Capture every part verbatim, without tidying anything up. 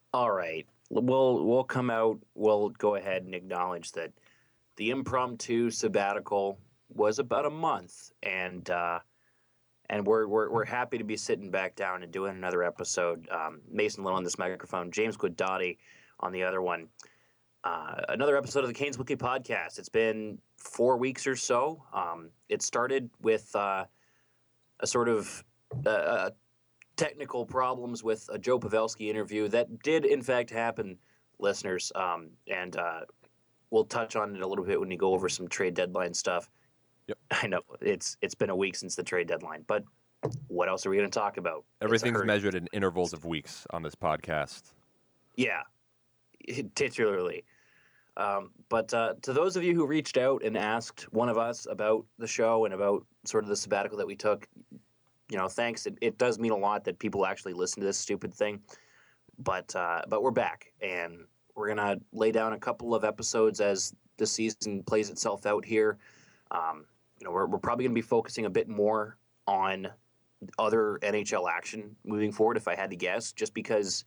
All right. We'll we'll come out. We'll go ahead and acknowledge that the impromptu sabbatical was about a month, and uh, and we're, we're we're happy to be sitting back down and doing another episode. Um, Mason Little on this microphone, James Guadati on the other one. Uh, another episode of the Canes Weekly Podcast. It's been four weeks or so. Um, it started with uh, a sort of uh, technical problems with a Joe Pavelski interview that did, in fact, happen, listeners. Um, and uh, we'll touch on it a little bit when we go over some trade deadline stuff. Yep. I know it's it's been a week since the trade deadline, but what else are we going to talk about? Everything's measured in intervals of weeks on this podcast. Yeah, titularly. Um, but uh, to those of you who reached out and asked one of us about the show and about sort of the sabbatical that we took, you know, thanks. It, it does mean a lot that people actually listen to this stupid thing. But uh, but we're back, and we're gonna lay down a couple of episodes as the season plays itself out here. Um, you know, we're we're probably gonna be focusing a bit more on other N H L action moving forward, if I had to guess, just because,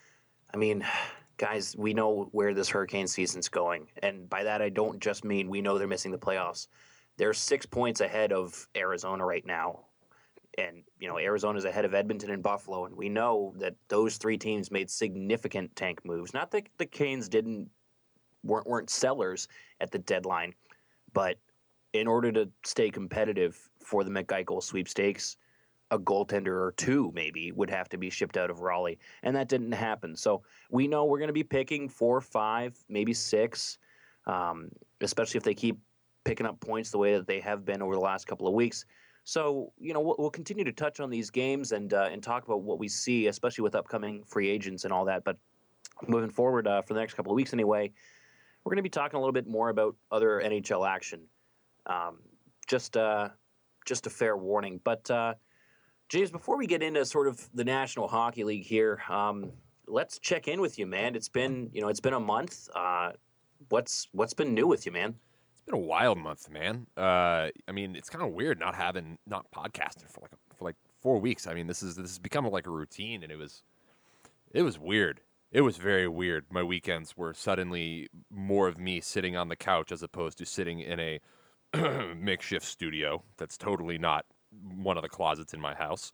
I mean, guys, we know where this Hurricane season's going, and by that I don't just mean we know they're missing the playoffs. They're six points ahead of Arizona right now. And, you know, Arizona's ahead of Edmonton and Buffalo, and we know that those three teams made significant tank moves. Not that the Canes didn't weren't, weren't sellers at the deadline, but in order to stay competitive for the McGeichel sweepstakes, a goaltender or two maybe would have to be shipped out of Raleigh, and that didn't happen. So we know we're going to be picking four, five, maybe six, um, especially if they keep picking up points the way that they have been over the last couple of weeks. So, you know, we'll, we'll continue to touch on these games and uh, and talk about what we see, especially with upcoming free agents and all that. But moving forward uh, for the next couple of weeks anyway, we're going to be talking a little bit more about other N H L action. Um, just, uh, just a fair warning. But, uh, James, before we get into sort of the National Hockey League here, um, let's check in with you, man. It's been, you know, it's been a month. Uh, what's what's been new with you, man? It's been a wild month, man. Uh, I mean, it's kind of weird not having not podcasting for like for like four weeks. I mean, this is this has become like a routine, and it was it was weird. It was very weird. My weekends were suddenly more of me sitting on the couch as opposed to sitting in a makeshift studio that's totally not one of the closets in my house.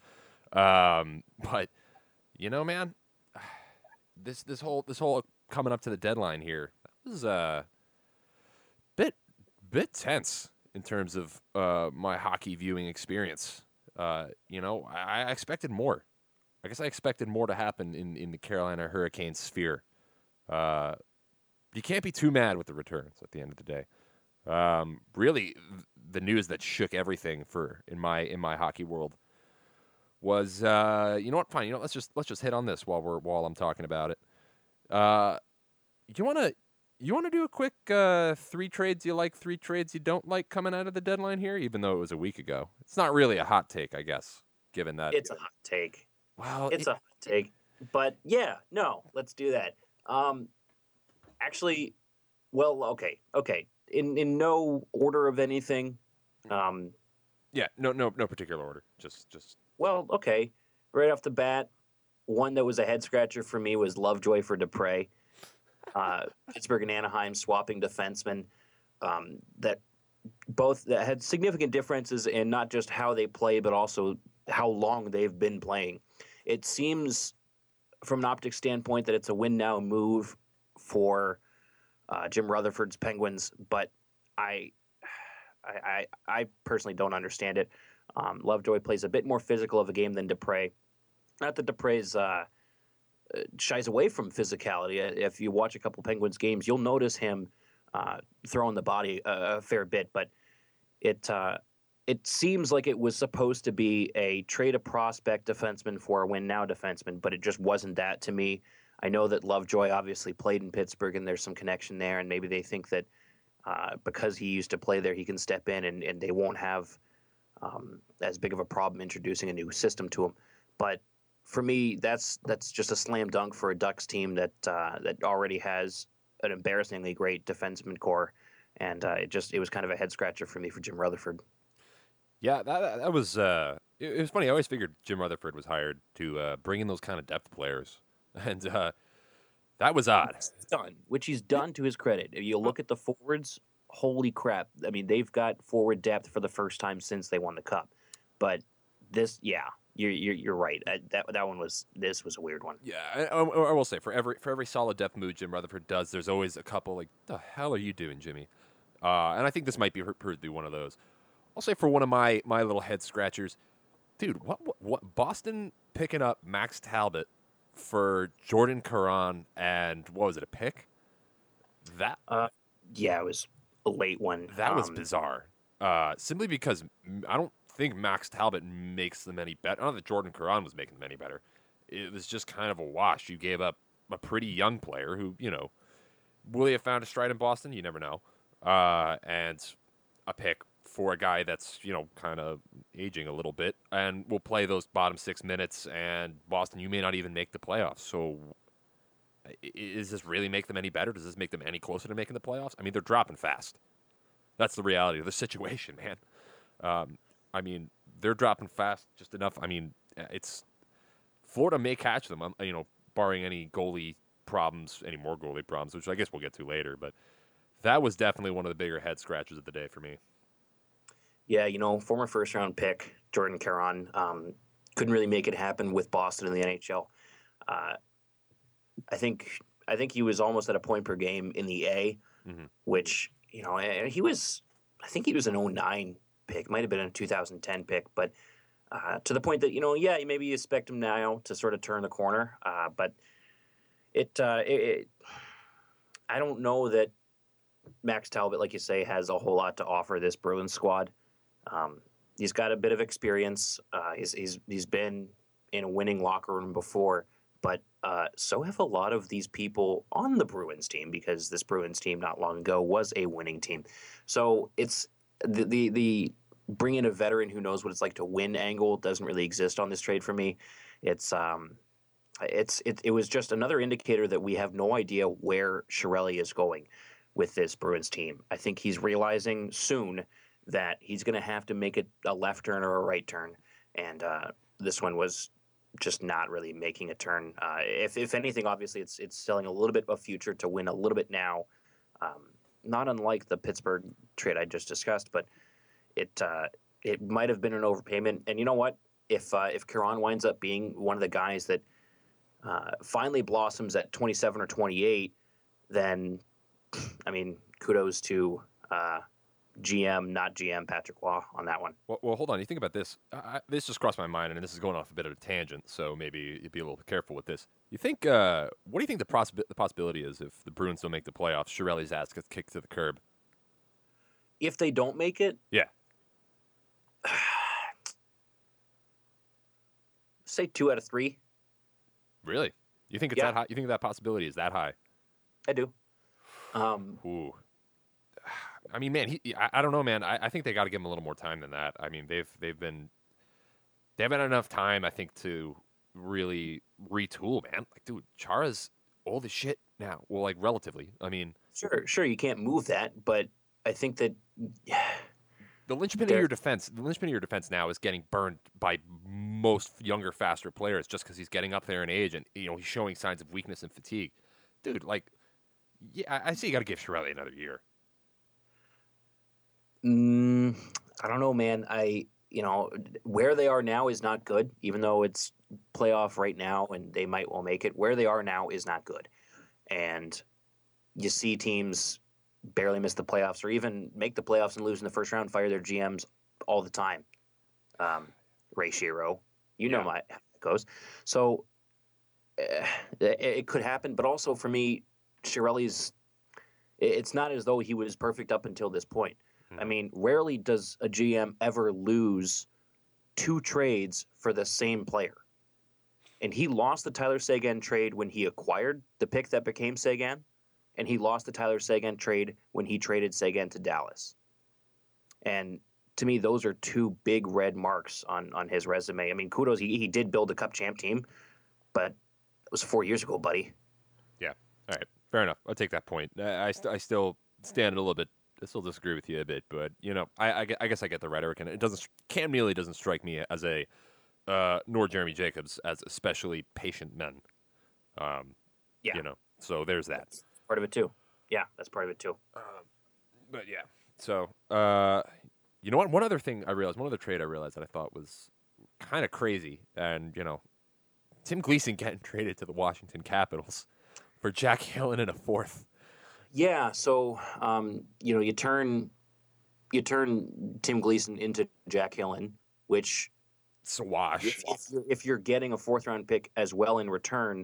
Um, but you know, man, this this whole this whole coming up to the deadline here, that was uh bit bit tense in terms of uh, my hockey viewing experience. Uh, you know, I, I expected more. I guess I expected more to happen in, in the Carolina Hurricanes sphere. Uh, you can't be too mad with the returns at the end of the day. Um, really, the news that shook everything for in my in my hockey world was, uh, you know what? Fine, you know, let's just let's just hit on this while we're while I'm talking about it. Uh, you want to. You want to do a quick uh, three trades you like, three trades you don't like coming out of the deadline here, even though it was a week ago? It's not really a hot take, I guess, given that. It's a hot take. Well, it's it, a hot take. But, yeah, no, let's do that. Um, actually, well, okay, okay. In in no order of anything. Um, yeah, no, no, no particular order. Just, just. Well, okay. Right off the bat, one that was a head scratcher for me was Lovejoy for Dupre. Uh, Pittsburgh and Anaheim swapping defensemen um, that both that had significant differences in not just how they play, but also how long they've been playing. It seems, from an optics standpoint, that it's a win-now move for uh, Jim Rutherford's Penguins, but I, I, I personally don't understand it. Um, Lovejoy plays a bit more physical of a game than Dupre. Not that Dupre's uh, shies away from physicality. If you watch a couple Penguins games, you'll notice him uh, throwing the body a, a fair bit. But it uh, it seems like it was supposed to be a trade a prospect defenseman for a win now defenseman, but it just wasn't that to me. I know that Lovejoy obviously played in Pittsburgh, and there's some connection there, and maybe they think that uh, because he used to play there, he can step in, and, and they won't have um, as big of a problem introducing a new system to him. But for me, that's that's just a slam dunk for a Ducks team that uh, that already has an embarrassingly great defenseman core, and uh, it just it was kind of a head scratcher for me for Jim Rutherford. Yeah, that that was uh, it, it was funny. I always figured Jim Rutherford was hired to uh, bring in those kind of depth players, and uh, That was odd. He's done, which he's done to his credit. If you look at the forwards, holy crap. I mean, they've got forward depth for the first time since they won the Cup. But this, yeah, you're you're, you're right. Uh, that that one was this was a weird one. Yeah, I, I, I will say for every for every solid depth move Jim Rutherford does, there's always a couple like, the hell are you doing, Jimmy? Uh, and I think this might be proved to be one of those. I'll say for one of my my little head scratchers, dude, what what, what Boston picking up Max Talbot for Jordan Caron and what was it, a pick? That uh, yeah, it was a late one. That um, was bizarre. Uh, simply because I don't think Max Talbot makes them any better. Not that Jordan Caron was making them any better. It was just kind of a wash. You gave up a pretty young player who, you know, will he have found a stride in Boston? You never know. Uh, and a pick for a guy that's, you know, kind of aging a little bit and will play those bottom six minutes. And Boston, you may not even make the playoffs. So does this really make them any better? Does this make them any closer to making the playoffs? I mean, they're dropping fast. That's the reality of the situation, man. Um, I mean, they're dropping fast just enough. I mean, it's Florida may catch them, you know, barring any goalie problems, any more goalie problems, which I guess we'll get to later. But that was definitely one of the bigger head scratchers of the day for me. Yeah, you know, former first round pick Jordan Caron um, couldn't really make it happen with Boston in the N H L. Uh, I think I think he was almost at a point per game in the A, mm-hmm. which, you know, and he was, I think he was an oh nine pick, might have been a two thousand ten pick, but uh, to the point that, you know, yeah, maybe you expect him now to sort of turn the corner, uh, but it, uh, it, it, I don't know that Max Talbot, like you say, has a whole lot to offer this Bruins squad. Um, he's got a bit of experience. Uh, he's he's he's been in a winning locker room before. But uh, so have a lot of these people on the Bruins team, because this Bruins team not long ago was a winning team. So it's the the, the bring in a veteran who knows what it's like to win angle doesn't really exist on this trade for me. It's um, it's it, it was just another indicator that we have no idea where Chiarelli is going with this Bruins team. I think he's realizing soon that he's going to have to make it a left turn or a right turn, and uh, this one was just not really making a turn. Uh, if if anything, obviously, it's it's selling a little bit of future to win a little bit now. Um, not unlike the Pittsburgh trade I just discussed, but it uh, it might have been an overpayment. And you know what? If uh, if Caron winds up being one of the guys that uh, finally blossoms at twenty-seven or twenty-eight, then I mean, kudos to uh, G M, not G M, Patrick Waugh on that one. Well, well hold on. You think about this. I, this just crossed my mind, and this is going off a bit of a tangent, so maybe you'd be a little careful with this. You think? Uh, what do you think the, possi- the possibility is if the Bruins don't make the playoffs? Chiarelli's ass gets kicked to the curb. If they don't make it, yeah. Say two out of three. Really? You think it's yeah. that high? You think that possibility is that high? I do. Um, Ooh. I mean, man, he, I, I don't know, man. I, I think they got to give him a little more time than that. I mean, they've they've been they haven't had enough time, I think, to really retool, man. Like, dude, Chara's old as shit now. Well, like relatively. I mean, sure, sure, you can't move that, but I think that the linchpin of your defense, the linchpin of your defense now is getting burned by most younger, faster players just because he's getting up there in age and you know he's showing signs of weakness and fatigue. Dude, like, yeah, I, I say you got to give Chiarelli another year. Mm, I don't know, man. I, you know, where they are now is not good, even though it's playoff right now and they might well make it. Where they are now is not good. And you see teams barely miss the playoffs or even make the playoffs and lose in the first round, fire their G Ms all the time. Um, Ray Shero, you know yeah. my, how it goes. So uh, it, it could happen. But also for me, Chiarelli's, it's not as though he was perfect up until this point. I mean, rarely does a G M ever lose two trades for the same player. And he lost the Tyler Seguin trade when he acquired the pick that became Seguin, and he lost the Tyler Seguin trade when he traded Seguin to Dallas. And to me, those are two big red marks on, on his resume. I mean, kudos, he, he did build a Cup champ team, but it was four years ago, buddy. Yeah. All right. Fair enough. I'll take that point. I, I, st- I still stand a little bit I still disagree with you a bit, but you know, I, I, I guess I get the rhetoric, and it doesn't. Cam Neely doesn't strike me as a, uh, nor Jeremy Jacobs as especially patient men. Um, yeah. You know, So there's that. That's part of it too. Yeah, that's part of it too. Um, but yeah. So uh, you know what? One other thing I realized, one other trade I realized that I thought was kind of crazy, and you know, Tim Gleason getting traded to the Washington Capitals for Jack Hillen in a fourth. Yeah, so um, you know, you turn you turn Tim Gleason into Jack Hillen, which Swash. if, if, you're, if you're getting a fourth round pick as well in return,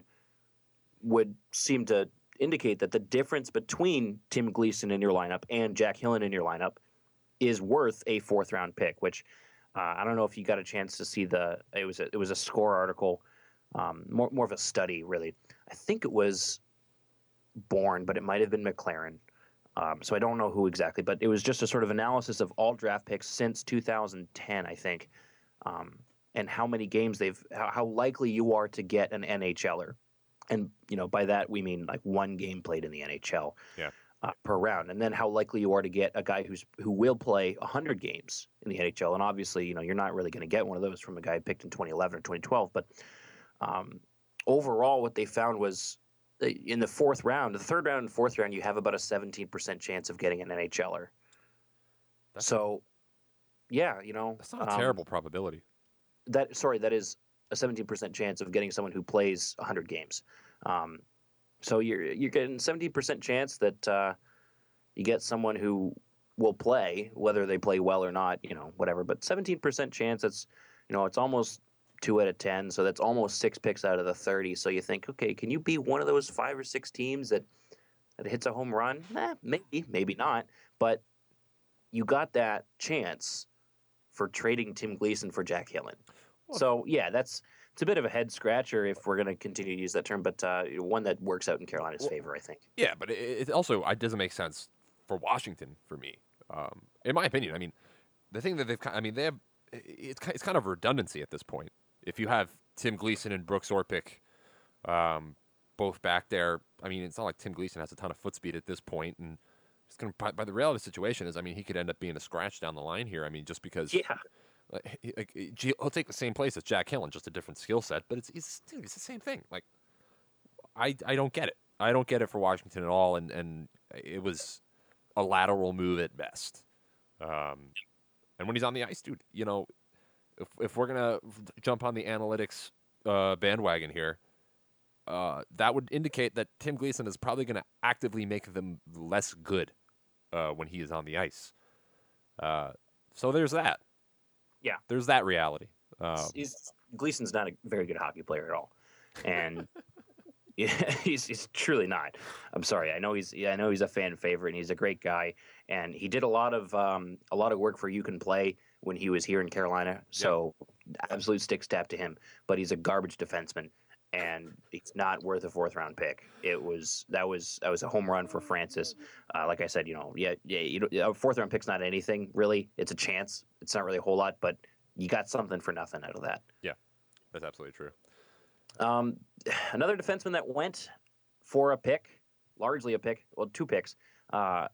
would seem to indicate that the difference between Tim Gleason in your lineup and Jack Hillen in your lineup is worth a fourth round pick. Which uh, I don't know if you got a chance to see the it was a, it was a Score article, um, more more of a study really. I think it was Bourne, but it might have been McLaren. Um, so I don't know who exactly, but it was just a sort of analysis of all draft picks since two thousand ten, I think, um, and how many games they've, how, how likely you are to get an NHLer, and you know by that we mean like one game played in the N H L Yeah. uh, per round, and then how likely you are to get a guy who's who will play one hundred games in the N H L, and obviously you know you're not really going to get one of those from a guy picked in twenty eleven or twenty twelve, but um, overall what they found was in the fourth round, the third round and fourth round, you have about a seventeen percent chance of getting an NHLer. That's, so, yeah, you know. that's not a um, terrible probability. That Sorry, that is a seventeen percent chance of getting someone who plays one hundred games. Um, so you're you're getting seventeen percent chance that uh, you get someone who will play, whether they play well or not, you know, whatever. But seventeen percent chance, that's, you know, it's almost two out of ten, so that's almost six picks out of the thirty. So you think, okay, can you be one of those five or six teams that that hits a home run? Eh, maybe, maybe not. But you got that chance for trading Tim Gleason for Jack Hillen. Well, So yeah, that's it's a bit of a head scratcher if we're going to continue to use that term, but uh, one that works out in Carolina's well, favor, I think. Yeah, but it, it also it doesn't make sense for Washington for me, um, in my opinion. I mean, the thing that they've, I mean, they have it's it's kind of redundancy at this point. If you have Tim Gleason and Brooks Orpik, um, both back there, I mean, it's not like Tim Gleason has a ton of foot speed at this point, and it's going to. By the reality of the situation is, I mean, he could end up being a scratch down the line here. I mean, just because, yeah, like, he, like, he'll take the same place as Jack Hillen, just a different skill set, but it's it's dude, it's the same thing. Like, I I don't get it. I don't get it for Washington at all, and and it was a lateral move at best. Um, and when he's on the ice, dude, you know. If if we're gonna jump on the analytics uh, bandwagon here, uh, that would indicate that Tim Gleason is probably going to actively make them less good uh, when he is on the ice. Uh, so there's that. Yeah, there's that reality. Um, he's, Gleason's not a very good hockey player at all, and yeah, he's he's truly not. I'm sorry. I know he's yeah, I know he's a fan favorite and he's a great guy, and he did a lot of um, a lot of work for You Can Play when he was here in Carolina. So yep. Absolute sticks tap to him. But he's a garbage defenseman, and he's not worth a fourth round pick. It was that was that was a home run for Francis. Uh, like I said, you know, yeah, yeah, you know, a fourth round pick's not anything really. It's a chance. It's not really a whole lot, but you got something for nothing out of that. Yeah, that's absolutely true. Um, another defenseman that went for a pick, largely a pick, well, two picks, uh,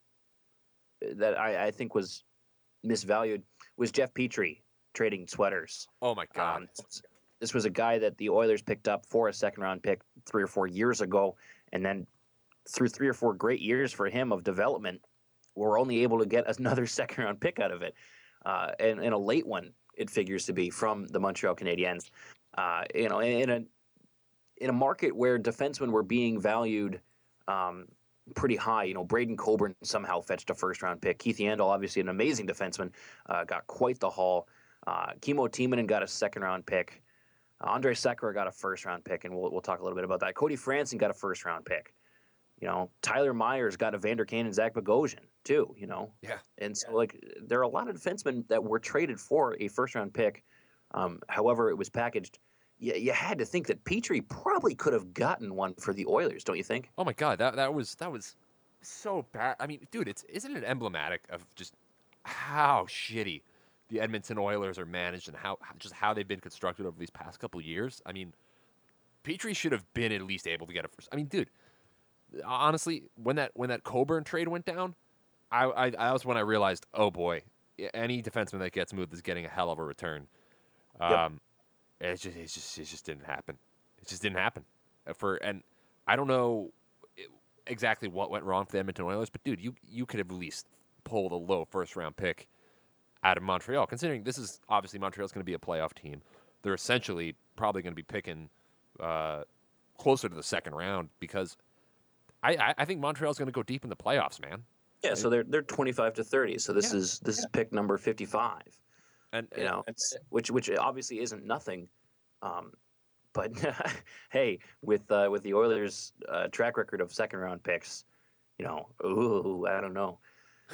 that I, I think was misvalued was Jeff Petrie trading sweaters. Oh my God! Um, this was a guy that the Oilers picked up for a second round pick three or four years ago, and then through three or four great years for him of development, we're only able to get another second round pick out of it, uh, and, and a late one it figures to be from the Montreal Canadiens. Uh, you know, in a in a market where defensemen were being valued um, pretty high, you know, Braden Coburn somehow fetched a first-round pick. Keith Yandel, obviously an amazing defenseman, uh, got quite the haul. Uh, Kimmo Timonen got a second-round pick. Uh, Andre Sekera got a first-round pick, and we'll we'll talk a little bit about that. Cody Franson got a first-round pick. You know, Tyler Myers got a Vander Kane and Zach Bogosian too. You know, yeah. And so like there are a lot of defensemen that were traded for a first-round pick. Um, however, it was packaged. You, you had to think that Petrie probably could have gotten one for the Oilers, don't you think? Oh my God, that that was that was so bad. I mean, dude, it's isn't it emblematic of just how shitty the Edmonton Oilers are managed and how just how they've been constructed over these past couple of years? I mean, Petrie should have been at least able to get a first. I mean, dude, honestly, when that when that Coburn trade went down, I I, I was when I realized, oh boy, any defenseman that gets moved is getting a hell of a return. Um. Yep. It just, it just, it just didn't happen. It just didn't happen. For and I don't know. exactly what went wrong for the Edmonton Oilers, but dude, you you could have at least pulled a low first round pick out of Montreal. Considering this is obviously Montreal's going to be a playoff team, they're essentially probably going to be picking uh, closer to the second round because I, I, I think Montreal's going to go deep in the playoffs, man. Yeah, so they're they're twenty-five to thirty. So this Yeah. is this is pick number fifty-five. And You know, it's, which which obviously isn't nothing. Um, but hey, with uh, with the Oilers' uh, track record of second round picks, you know, ooh, I don't know.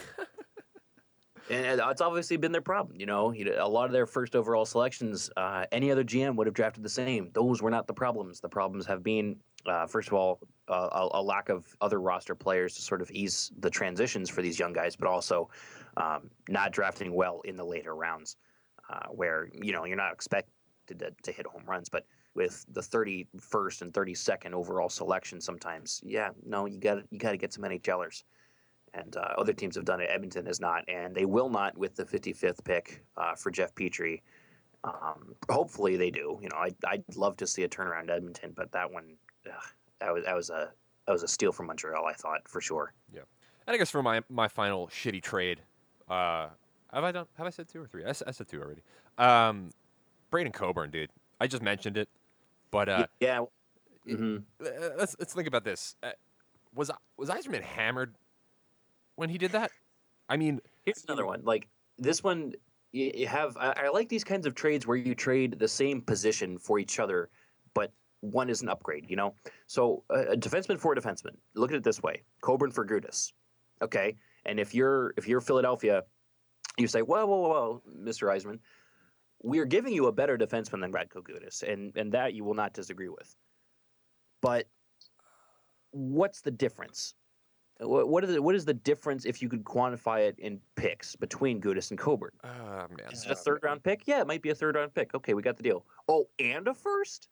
And it's obviously been their problem. You know, You know, a lot of their first overall selections, uh, any other G M would have drafted the same. Those were not the problems. The problems have been, uh, first of all, uh, a, a lack of other roster players to sort of ease the transitions for these young guys, but also um, not drafting well in the later rounds, uh, where you know you're not expected to, to hit home runs, but with the thirty-first and thirty-second overall selection, sometimes, yeah, no, you got you got to get some NHLers. And uh, other teams have done it. Edmonton has not, and they will not with the fifty-fifth pick uh, for Jeff Petrie. Um, hopefully they do. You know, I'd, I'd love to see a turnaround in Edmonton, but that one, ugh, that was that was a that was a steal from Montreal. I thought for sure. yeah. And I guess for my my final shitty trade, uh, have I done? Have I said two or three? I, s- I said two already. Um, Braden Coburn, dude. I just mentioned it, but uh, yeah. Mm-hmm. uh, let's let's think about this. Uh, was was Yzerman hammered when he did that? I mean, Here's another one. Like this one, you, you have. I, I like these kinds of trades where you trade the same position for each other, but one is an upgrade. You know, so uh, a defenseman for a defenseman. Look at it this way: Coburn for Gudas. Okay, and if you're if you're Philadelphia, you say, whoa, whoa, whoa, whoa, Mister Yzerman, we are giving you a better defenseman than Radko Gudas, and and that you will not disagree with. But what's the difference? What what is it, what is the difference if you could quantify it in picks between Gudas and Coburn? oh man, Is it a third round pick? Yeah, it might be a third round pick. Okay, we got the deal. Oh, and a first?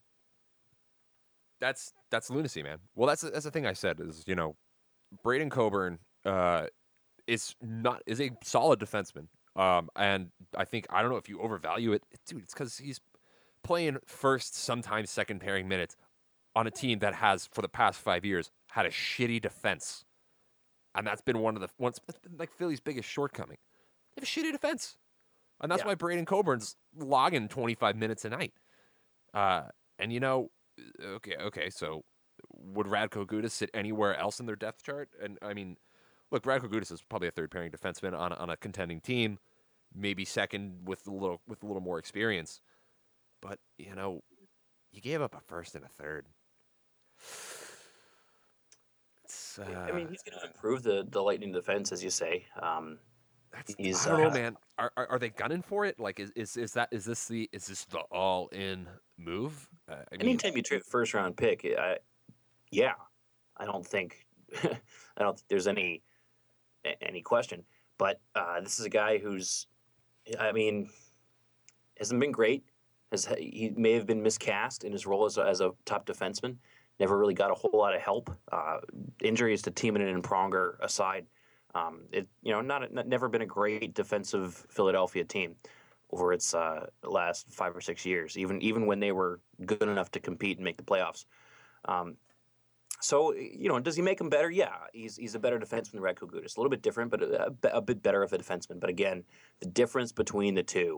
that's that's lunacy, man. Well, that's that's the thing I said is you know, Braden Coburn uh, is not is a solid defenseman, um, and I think I don't know if you overvalue it, dude. It's because he's playing first, sometimes second pairing minutes on a team that has for the past five years had a shitty defense. And that's been one of the once like Philly's biggest shortcoming. They have a shitty defense, and that's Yeah. why Braden Coburn's logging twenty-five minutes a night. Uh, and you know, okay, okay. So would Radko Gudas sit anywhere else in their depth chart? And I mean, look, Radko Gudas is probably a third pairing defenseman on on a contending team, maybe second with a little with a little more experience. But you know, you gave up a first and a third. It's, uh, I mean, he's going to improve the, the Lightning defense, as you say. Um, That's, he's, I don't know, uh, man. Are, are are they gunning for it? Like, is is, is that is this the is this the all in move? Uh, I mean, anytime you trade a first round pick, I, yeah, I don't think I don't think there's any any question. But uh, this is a guy who's, I mean, hasn't been great. Has he may have been miscast in his role as a, as a top defenseman. Never really got a whole lot of help. Uh, injuries to Timonen and Pronger aside, um, it you know not, not never been a great defensive Philadelphia team over its uh, last five or six years. Even even when they were good enough to compete and make the playoffs. Um, so you know, does he make him better? Yeah, he's he's a better defenseman than Radko Gudas. A little bit different, but a, a bit better of a defenseman. But again, the difference between the two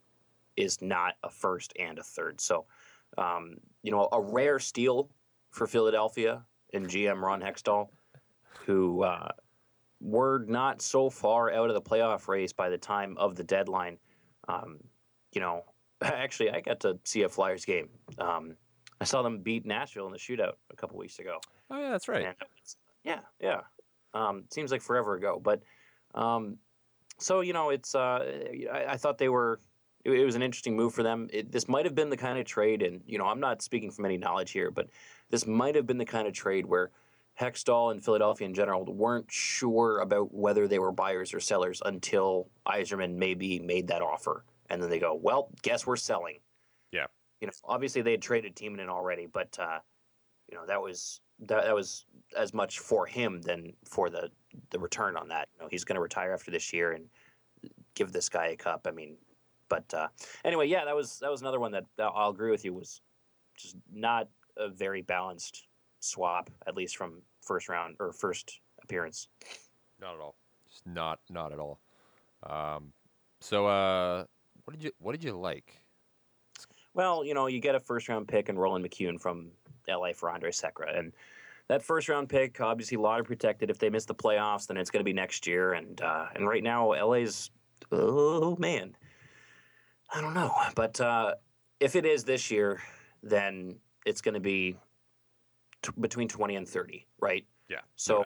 is not a first and a third. So, um, you know, a rare steal for Philadelphia and G M Ron Hextall, who uh, were not so far out of the playoff race by the time of the deadline. Um, you know, actually, I got to see a Flyers game. Um, I saw them beat Nashville in the shootout a couple weeks ago. oh yeah, that's right. And it's- yeah, yeah. Um, seems like forever ago, but um, so you know, it's. Uh, I, I thought they were. It, it was an interesting move for them. It, this might have been the kind of trade, and you know, I'm not speaking from any knowledge here, but this might have been the kind of trade where Hextall and Philadelphia in general weren't sure about whether they were buyers or sellers until Yzerman maybe made that offer, and then they go, "Well, guess we're selling." Yeah. You know, obviously they had traded Timonen already, but uh, you know that was that, that was as much for him than for the the return on that. You know, he's going to retire after this year and give this guy a cup. I mean, but uh, anyway, yeah, that was that was another one that, that I'll agree with you was just not a very balanced swap, at least from first round or first appearance. Not at all. Just not not at all. Um, so uh, what did you what did you like? Well, you know, you get a first round pick and Roland McCune from L A for Andre Sekera, and that first round pick, obviously, lottery protected. If they miss the playoffs, then it's going to be next year. And uh, and right now, L A's, oh man, I don't know. But uh, if it is this year, then it's going to be t- between twenty and thirty, right? Yeah. So,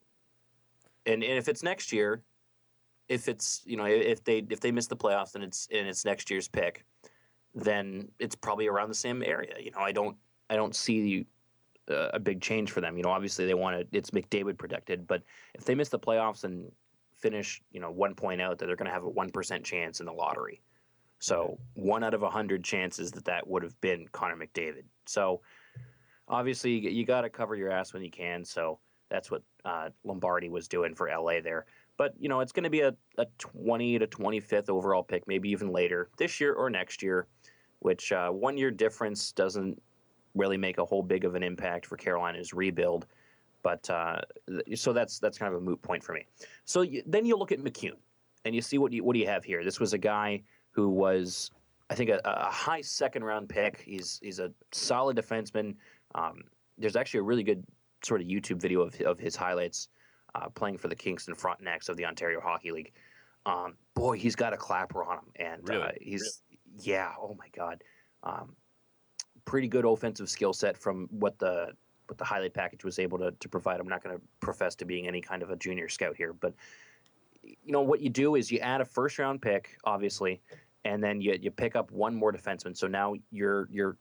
yeah. and, and if it's next year, if it's you know if they if they miss the playoffs, then it's and it's next year's pick, then it's probably around the same area. You know, I don't I don't see uh, a big change for them. You know, obviously they want to. It's McDavid protected, but if they miss the playoffs and finish, you know, one point out, that they're going to have a one percent chance in the lottery. So one out of a hundred chances that that would have been Connor McDavid. So obviously you, you got to cover your ass when you can. So that's what uh, Lombardi was doing for L A there. But you know, it's going to be a, a twenty to twenty-fifth overall pick, maybe even later this year or next year, which uh, one year difference doesn't really make a whole big of an impact for Carolina's rebuild. But uh, so that's that's kind of a moot point for me. So you, then you look at McCune and you see what you what do you have here? This was a guy who was, I think, a, a high second round pick. He's he's a solid defenseman. Um, there's actually a really good sort of YouTube video of of his highlights uh, playing for the Kingston Frontenacs of the Ontario Hockey League. Um, boy, he's got a clapper on him, and really? uh, he's really? yeah. Oh my God, um, pretty good offensive skill set from what the what the highlight package was able to to provide. I'm not going to profess to being any kind of a junior scout here, but you know what you do is you add a first round pick, obviously, and then you you pick up one more defenseman. So now your your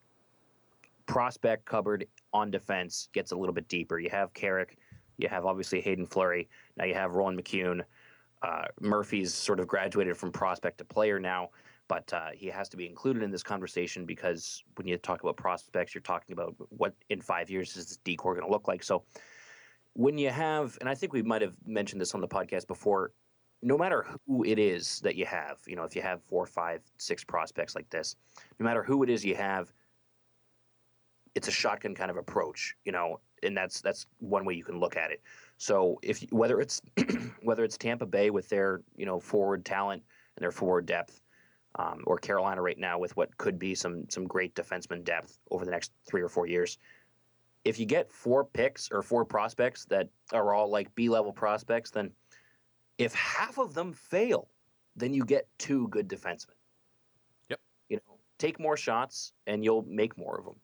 prospect cupboard on defense gets a little bit deeper. You have Carrick, you have obviously Hayden Fleury. Now you have Roland McCune. Uh, Murphy's sort of graduated from prospect to player now, but uh, he has to be included in this conversation because when you talk about prospects, you're talking about what in five years is this decor going to look like. So when you have, and I think we might have mentioned this on the podcast before, no matter who it is that you have, you know, if you have four, five, six prospects like this, no matter who it is you have, it's a shotgun kind of approach, you know, and that's that's one way you can look at it. So if whether it's whether it's Tampa Bay with their you know forward talent and their forward depth, um, or Carolina right now with what could be some some great defenseman depth over the next three or four years, if you get four picks or four prospects that are all like B-level prospects, then if half of them fail, then you get two good defensemen. Yep. You know, take more shots and you'll make more of them.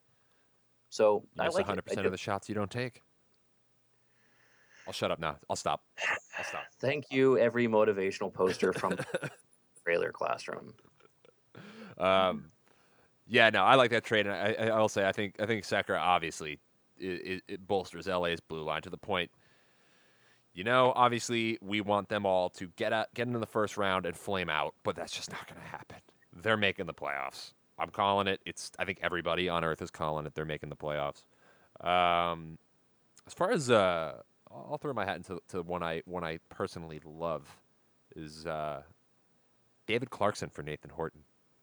So you I miss like one hundred percent of the shots you don't take. I'll shut up now. I'll stop. I'll stop. Thank you, every motivational poster from trailer classroom. Um, yeah, no, I like that trade, and I, I will say I think I think Sekera obviously it, it bolsters L A's blue line to the point. You know, obviously we want them all to get out, get into the first round and flame out, but that's just not going to happen. They're making the playoffs. I'm calling it. It's I think everybody on Earth is calling it. They're making the playoffs. Um, as far as uh, I'll throw my hat into to one I one I personally love is uh, David Clarkson for Nathan Horton.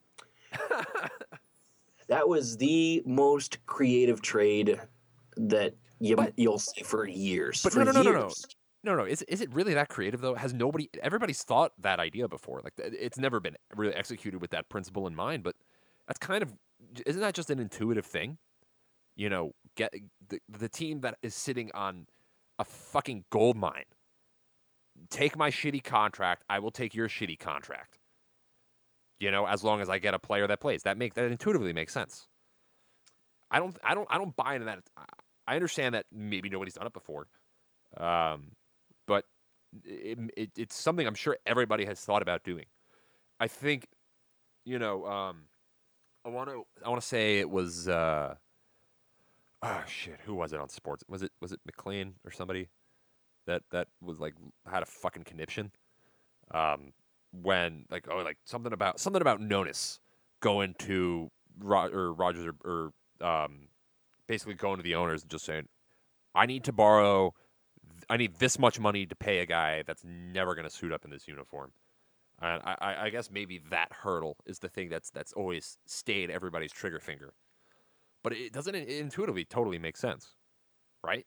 That was the most creative trade that you, but, you'll see for years. But for no, no, no, years. no, no. No, no. Is is it really that creative though? Has nobody? Everybody's thought that idea before. Like it's never been really executed with that principle in mind. But that's kind of isn't that just an intuitive thing? You know, get the the team that is sitting on a fucking gold mine. Take my shitty contract. I will take your shitty contract. You know, as long as I get a player that plays, that make that intuitively makes sense. I don't, I don't, I don't buy into that. I understand that maybe nobody's done it before. Um, But it, it, it's something I'm sure everybody has thought about doing. I think, you know, um, I want to. I want to say it was. Uh, oh shit! Who was it on sports? Was it was it McLean or somebody that that was like had a fucking conniption? Um, when like oh like something about something about Nonis going to Ro- or Rogers or, or um, basically going to the owners and just saying, I need to borrow. I need this much money to pay a guy that's never going to suit up in this uniform. And I, I guess maybe that hurdle is the thing that's that's always stayed everybody's trigger finger. But it doesn't it intuitively totally make sense. right?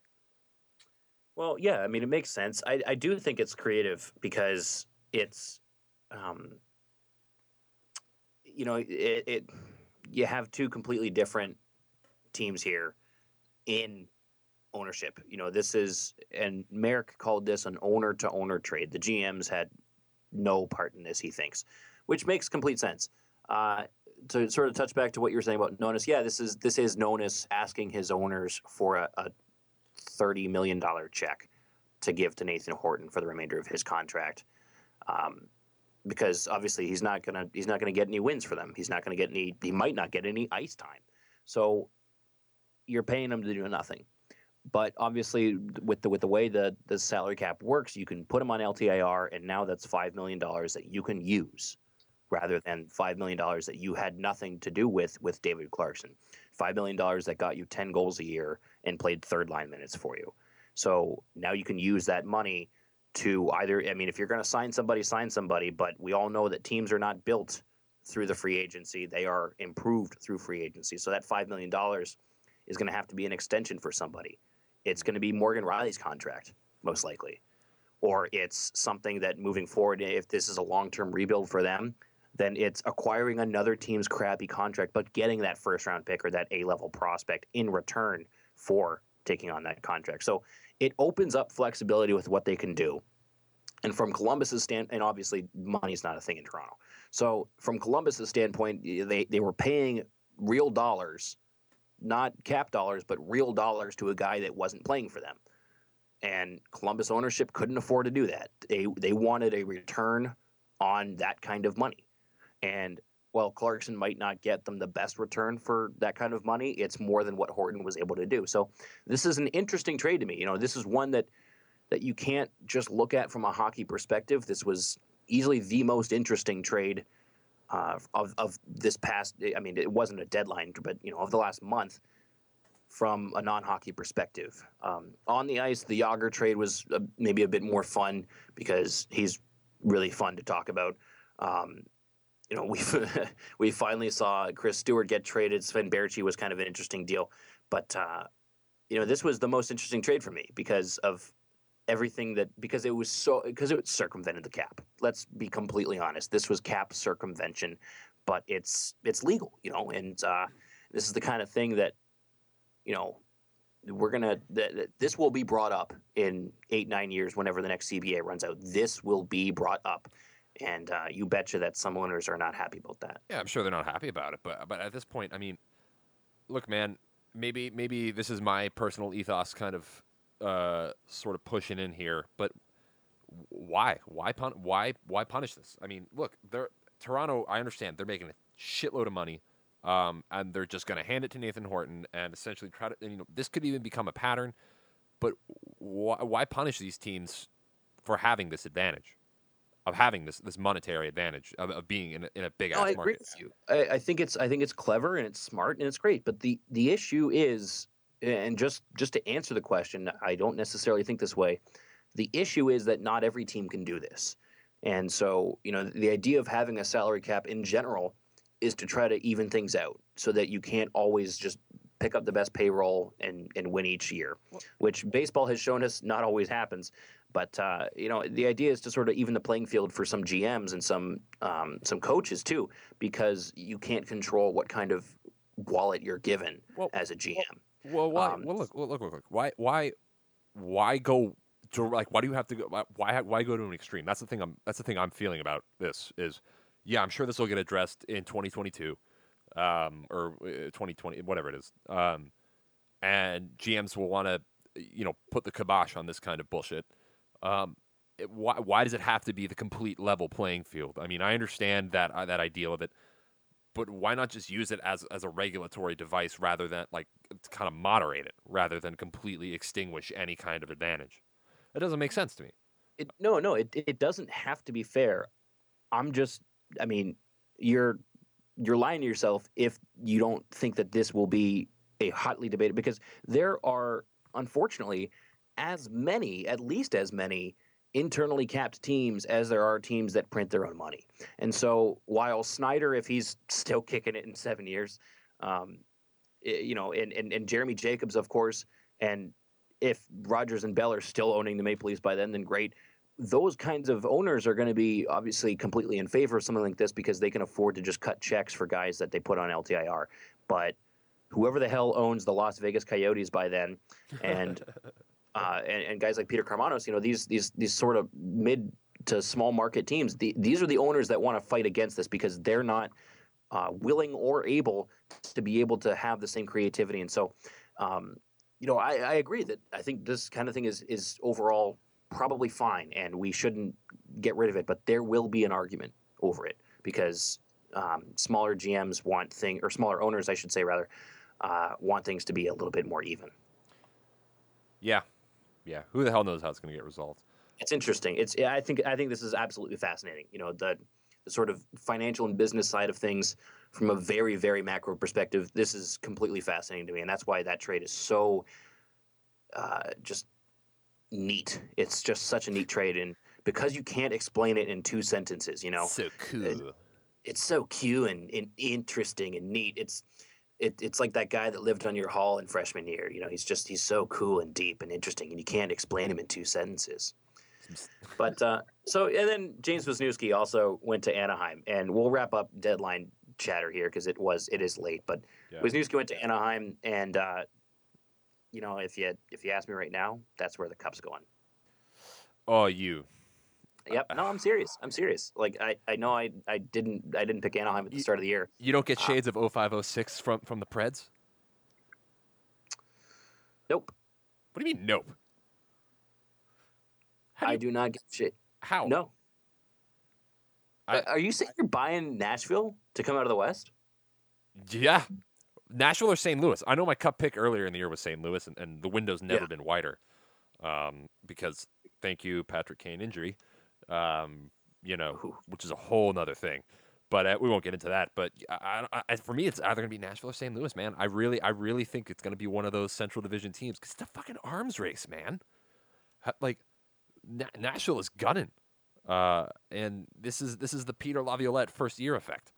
Well, yeah, I mean, it makes sense. I, I do think it's creative because it's, um, you know, it, it you have two completely different teams here in ownership. You know, this is, and Merrick called this an owner to owner trade. The G Ms had no part in this, he thinks, which makes complete sense. Uh, to sort of touch back to what you were saying about Nonis, yeah, this is this is Nonis asking his owners for a, a thirty million dollars check to give to Nathan Horton for the remainder of his contract. Um, because obviously he's not gonna he's not gonna get any wins for them. He's not gonna get any. He might not get any ice time. So you're paying him to do nothing. But obviously, with the with the way the the salary cap works, you can put him on L T I R, and now that's five million dollars that you can use, rather than five million dollars that you had nothing to do with with David Clarkson. Five million dollars that got you ten goals a year and played third line minutes for you. So now you can use that money to either, I mean, if you're going to sign somebody, sign somebody, but we all know that teams are not built through the free agency. They are improved through free agency. So that five million dollars is going to have to be an extension for somebody. It's going to be Morgan Riley's contract, most likely. Or it's something that moving forward, if this is a long-term rebuild for them, then it's acquiring another team's crappy contract, but getting that first-round pick or that A-level prospect in return for taking on that contract. So it opens up flexibility with what they can do. And from Columbus's stand, and obviously money's not a thing in Toronto. So from Columbus's standpoint, they, they were paying real dollars, not cap dollars, but real dollars to a guy that wasn't playing for them. And Columbus ownership couldn't afford to do that. They they wanted a return on that kind of money. And while Clarkson might not get them the best return for that kind of money, it's more than what Horton was able to do. So this is an interesting trade to me. You know, this is one that that you can't just look at from a hockey perspective. This was easily the most interesting trade uh, of of this past. I mean, it wasn't a deadline, but you know, of the last month from a non-hockey perspective. Um, on the ice, the Yager trade was a, maybe a bit more fun because he's really fun to talk about. Um, you know, we we finally saw Chris Stewart get traded. Sven Baertschi was kind of an interesting deal, but uh, you know, this was the most interesting trade for me because of everything that because it was so because it circumvented the cap. Let's be completely honest. This was cap circumvention, but it's it's legal, you know, and uh, this is the kind of thing that, you know, we're gonna. Th- th- this will be brought up in eight nine years whenever the next C B A runs out. This will be brought up, and uh, you betcha that some owners are not happy about that. Yeah, I'm sure they're not happy about it, but but at this point, I mean, look, man, maybe maybe this is my personal ethos kind of uh, sort of pushing in here, but why why pun- why why punish this? I mean, look, they're Toronto. I understand they're making a shitload of money. Um, and they're just going to hand it to Nathan Horton and essentially try to, and, you know, this could even become a pattern. But wh- why punish these teams for having this advantage, of having this this monetary advantage of, of being in a, in a big ass no, I market? agree with you. I, I think it's I think it's clever and it's smart and it's great. But the the issue is, and just just to answer the question, I don't necessarily think this way. The issue is that not every team can do this, and so you know the idea of having a salary cap in general is to try to even things out so that you can't always just pick up the best payroll and, and win each year, which baseball has shown us not always happens. But, uh, you know, the idea is to sort of even the playing field for some G Ms and some um, some coaches, too, because you can't control what kind of wallet you're given well, as a G M. Well, why? Um, well, look, look, look, look. Why, why, why go to, like, why do you have to go, why, why go to an extreme? That's the thing I'm, that's the thing I'm feeling about this is, yeah, I'm sure this will get addressed in twenty twenty-two um, or twenty twenty, whatever it is. Um, and G Ms will want to, you know, put the kibosh on this kind of bullshit. Um, it, why, why does it have to be the complete level playing field? I mean, I understand that uh, that ideal of it, but why not just use it as as a regulatory device rather than, like, to kind of moderate it rather than completely extinguish any kind of advantage? It doesn't make sense to me. It, no, no, it it doesn't have to be fair. I'm just. I mean, you're you're lying to yourself if you don't think that this will be a hotly debated, because there are, unfortunately, as many, at least as many, internally capped teams as there are teams that print their own money. And so while Snyder, if he's still kicking it in seven years, um, you know, and, and, and Jeremy Jacobs, of course, and if Rogers and Bell are still owning the Maple Leafs by then, then great. Those kinds of owners are going to be obviously completely in favor of something like this because they can afford to just cut checks for guys that they put on L T I R. But whoever the hell owns the Las Vegas Coyotes by then, and uh, and, and guys like Peter Karmanos, you know, these these these sort of mid to small market teams, the, these are the owners that want to fight against this because they're not uh, willing or able to be able to have the same creativity. And so, um, you know, I, I agree that I think this kind of thing is is overall probably fine, and we shouldn't get rid of it. But there will be an argument over it because um, smaller G Ms want thing, or smaller owners, I should say, rather, uh, want things to be a little bit more even. Yeah, yeah. Who the hell knows how it's going to get resolved? It's interesting. It's yeah, I think I think this is absolutely fascinating. You know, the the sort of financial and business side of things from a very very macro perspective. This is completely fascinating to me, and that's why that trade is so uh, just. neat. It's just such a neat trade, and because you can't explain it in two sentences, you know, so cool. It, it's so cute and, and interesting and neat. It's it, it's like that guy that lived on your hall in freshman year. You know, he's just he's so cool and deep and interesting, and you can't explain him in two sentences. But uh, so and then James Wisniewski also went to Anaheim, and we'll wrap up deadline chatter here because it was it is late. But yeah. Wisniewski went to Anaheim, and uh, you know, if you if you ask me right now, that's where the cup's going. Oh, you. Yep. No, I'm serious. I'm serious. Like I, I know I, I didn't I didn't pick Anaheim at the you, start of the year. You don't get shades uh, of oh five oh six from from the Preds? Nope. What do you mean nope? Do I you, do not get shit. How? No. I, Are you saying you're buying Nashville to come out of the West? Yeah. Nashville or Saint Louis? I know my cup pick earlier in the year was Saint Louis, and, and the window's never yeah. been wider. Um, because thank you, Patrick Kane injury, um, you know, Ooh. which is a whole nother thing. But uh, we won't get into that. But I, I, I, for me, it's either going to be Nashville or Saint Louis, man. I really, I really think it's going to be one of those Central Division teams because it's a fucking arms race, man. Like Na- Nashville is gunning, uh, and this is this is the Peter Laviolette first year effect.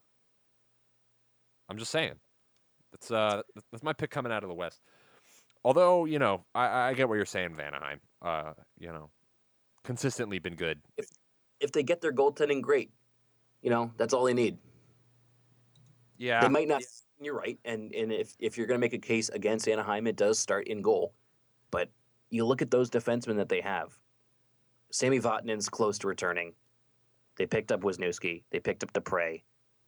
I'm just saying. That's uh, that's my pick coming out of the West. Although, you know, I, I get what you're saying with Anaheim. Uh, you know, consistently been good. If if they get their goaltending, great. You know, that's all they need. Yeah, they might not. You're right, and and if if you're going to make a case against Anaheim, it does start in goal. But you look at those defensemen that they have. Sami Vatanen's close to returning. They picked up Wisniewski. They picked up Dupre.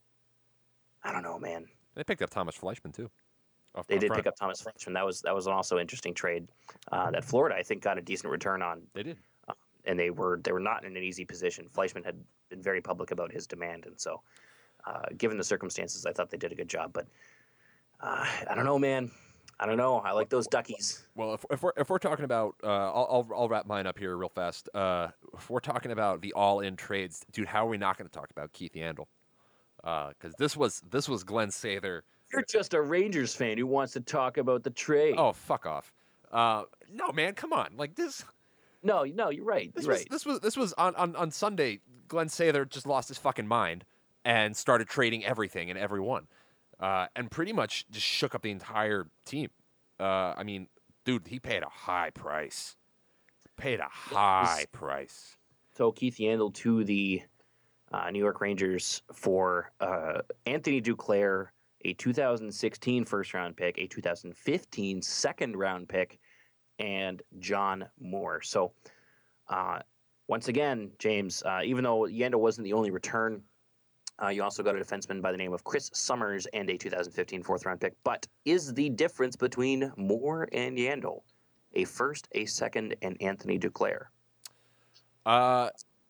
I don't know, man. They picked up Thomas Fleischmann too. Off, they off did front. pick up Thomas Fleischmann. That was that was an also interesting trade uh, that Florida, I think, got a decent return on. They did, uh, and they were they were not in an easy position. Fleischmann had been very public about his demand, and so, uh, given the circumstances, I thought they did a good job. But uh, I don't know, man. I don't know. I like those Duckies. Well, if, if we're if we're talking about, uh, I'll, I'll I'll wrap mine up here real fast. Uh, if we're talking about the all-in trades, dude, how are we not going to talk about Keith Yandle? Because uh, this was this was Glenn Sather. You're just a Rangers fan who wants to talk about the trade. Oh, fuck off! Uh, no, man, come on. Like this. No, no, you're right. This you're was right. this was this was on, on, on Sunday. Glenn Sather just lost his fucking mind and started trading everything and everyone, uh, and pretty much just shook up the entire team. Uh, I mean, dude, he paid a high price. Paid a high price. So Keith Yandle to the uh, New York Rangers for uh, Anthony Duclair, a two thousand sixteen first-round pick, a two thousand fifteen second-round pick, and John Moore. So, uh, once again, James, uh, even though Yandle wasn't the only return, uh, you also got a defenseman by the name of Chris Summers and a two thousand fifteen fourth-round pick. But is the difference between Moore and Yandle a first, a second, and Anthony Duclair? Uh,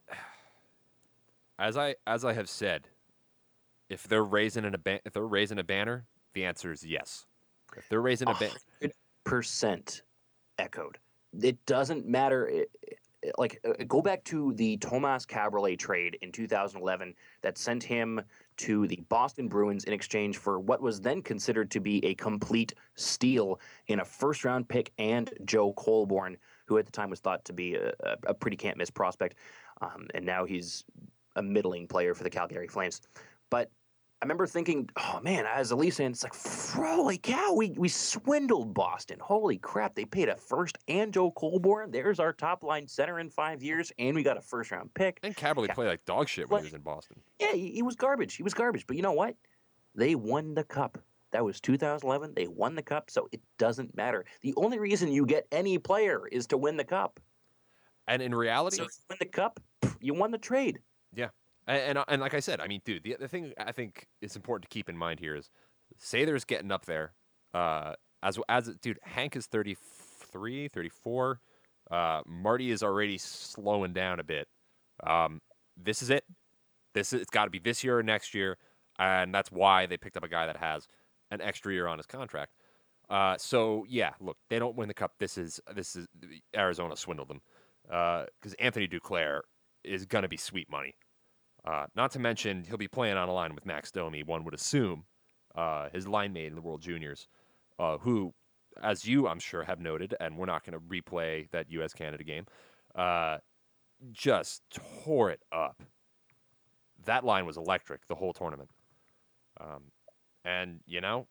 as I as I have said, if they're raising a ba- if they're raising a banner, the answer is yes. If they're raising a banner, one hundred percent echoed. It doesn't matter. It, it, like uh, go back to the Tomas Cabriolet trade in two thousand eleven that sent him to the Boston Bruins in exchange for what was then considered to be a complete steal in a first-round pick and Joe Colborne, who at the time was thought to be a, a pretty can't-miss prospect, um, and now he's a middling player for the Calgary Flames. But I remember thinking, oh man, as a Leafs fan, it's like, holy cow, we we swindled Boston. Holy crap, they paid a first and Joe Colborne. There's our top line center in five years, and we got a first round pick. And Caberly played like dog shit when he was in Boston. Yeah, he, he was garbage. He was garbage. But you know what? They won the cup. That was two thousand eleven. They won the cup, so it doesn't matter. The only reason you get any player is to win the cup. And in reality, so if you win the cup, you won the trade. Yeah. And, and and like I said, I mean, dude, the the thing I think is important to keep in mind here is Sather's getting up there. Uh, as as dude, Hank is thirty-three, thirty-four. Uh, Marty is already slowing down a bit. Um, this is it. This is, it's got to be this year or next year, and that's why they picked up a guy that has an extra year on his contract. Uh, so yeah, look, they don't win the cup. This is this is Arizona swindled them because uh, Anthony Duclair is gonna be sweet money. Uh, not to mention, he'll be playing on a line with Max Domi, one would assume, uh, his line mate in the World Juniors, uh, who, as you, I'm sure, have noted, and we're not going to replay that U S Canada game, uh, just tore it up. That line was electric the whole tournament. Um, and, you know,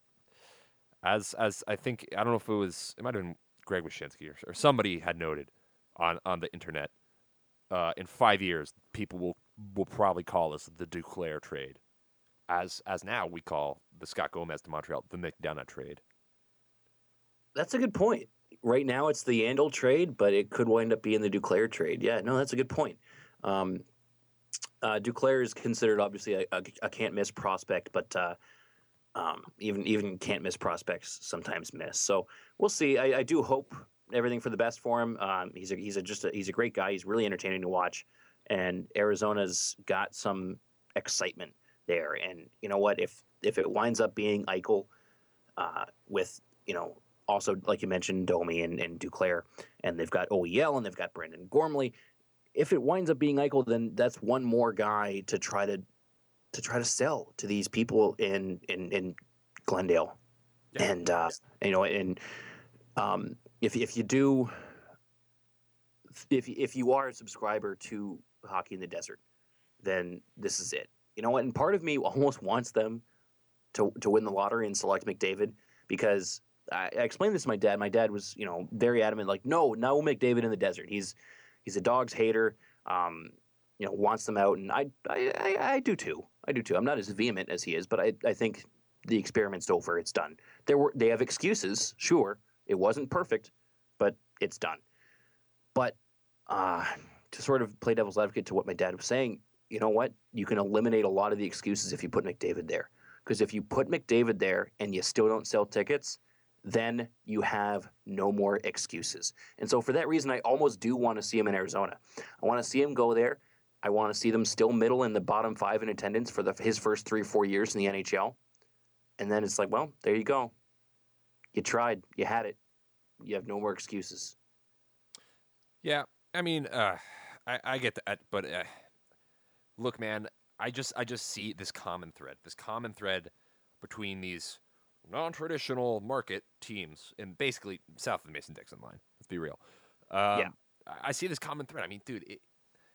as as I think, I don't know if it was, it might have been Greg Wyshynski or, or somebody had noted on, on the internet, uh, in five years, people will will probably call this the Duclair trade, as as now we call the Scott Gomez to Montreal the McDonough trade. That's a good point. Right now it's the Yandle trade, but it could wind up being the Duclair trade. Yeah, no, that's a good point. Um, uh, Duclair is considered obviously a, a, a can't-miss prospect, but uh, um, even even can't-miss prospects sometimes miss. So we'll see. I, I do hope everything for the best for him. Um, he's a, he's a, just a, he's a great guy. He's really entertaining to watch. And Arizona's got some excitement there. And you know what? If if it winds up being Eichel uh, with, you know, also, like you mentioned, Domi and, and Duclair, and they've got O E L and they've got Brandon Gormley. If it winds up being Eichel, then that's one more guy to try to to try to sell to these people in in, in Glendale. Yeah. And uh, you know, and um, if if you do, if if you are a subscriber to Hockey in the Desert, then this is it. You know what? And part of me almost wants them to to win the lottery and select McDavid, because I, I explained this to my dad. My dad was, you know, very adamant, like, no, no McDavid in the desert. He's he's a Dogs hater. Um, you know, wants them out, and I I, I I do too. I do too. I'm not as vehement as he is, but I I think the experiment's over. It's done. There were they have excuses, sure. It wasn't perfect, but it's done. But uh to sort of play devil's advocate to what my dad was saying, you know what? You can eliminate a lot of the excuses if you put McDavid there. Because if you put McDavid there and you still don't sell tickets, then you have no more excuses. And so for that reason, I almost do want to see him in Arizona. I want to see him go there. I want to see them still middle in the bottom five in attendance for the, his first three or four years in the N H L. And then it's like, well, there you go. You tried. You had it. You have no more excuses. Yeah, I mean, uh, I, I get that, but uh, look, man, I just I just see this common thread, this common thread between these non-traditional market teams and basically south of the Mason-Dixon line. Let's be real. Um, yeah, I see this common thread. I mean, dude, it,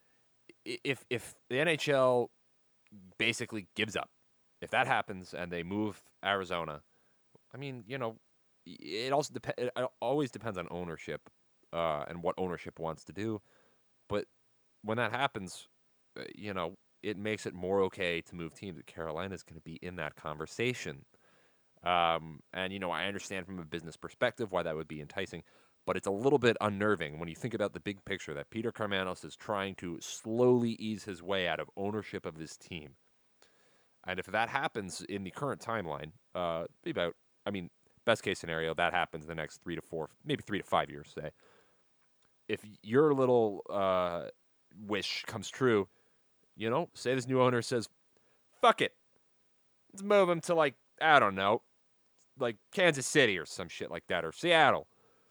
if if the N H L basically gives up, if that happens and they move Arizona, I mean, you know, it also dep- it always depends on ownership uh, and what ownership wants to do. But when that happens, uh, you know, it makes it more okay to move teams. Carolina is going to be in that conversation. Um, and, you know, I understand from a business perspective why that would be enticing, but it's a little bit unnerving when you think about the big picture that Peter Karmanos is trying to slowly ease his way out of ownership of this team. And if that happens in the current timeline, uh, be about, I mean, best case scenario, that happens in the next three to four, maybe three to five years, say. If your little uh, wish comes true, you know, say this new owner says, fuck it. Let's move him to, like, I don't know, like Kansas City or some shit like that, or Seattle.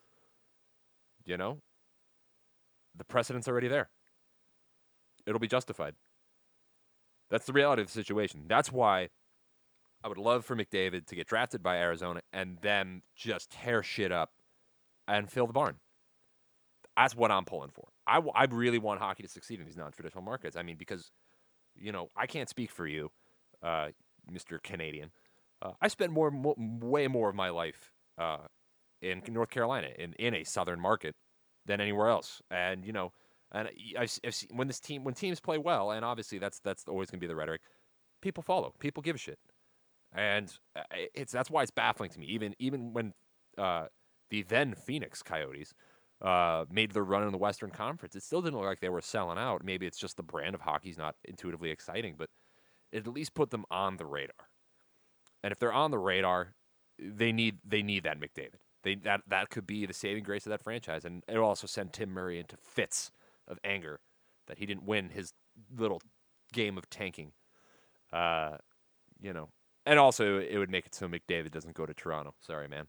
You know? The precedent's already there. It'll be justified. That's the reality of the situation. That's why I would love for McDavid to get drafted by Arizona and then just tear shit up and fill the barn. That's what I'm pulling for. I, I really want hockey to succeed in these non-traditional markets. I mean, because, you know, I can't speak for you. Uh, Mister Canadian. Uh, I spent more, mo- way more of my life uh, in North Carolina, in, in a southern market, than anywhere else. And you know, and I've, I've seen, when this team, when teams play well, and obviously that's that's always going to be the rhetoric. People follow. People give a shit, and it's that's why it's baffling to me. Even even when uh, the then Phoenix Coyotes uh, made their run in the Western Conference, it still didn't look like they were selling out. Maybe it's just the brand of hockey's not intuitively exciting, but it at least put them on the radar. And if they're on the radar, they need they need that McDavid. They that that could be the saving grace of that franchise, and it'll also send Tim Murray into fits of anger that he didn't win his little game of tanking. Uh, you know, and also it would make it so McDavid doesn't go to Toronto. Sorry, man.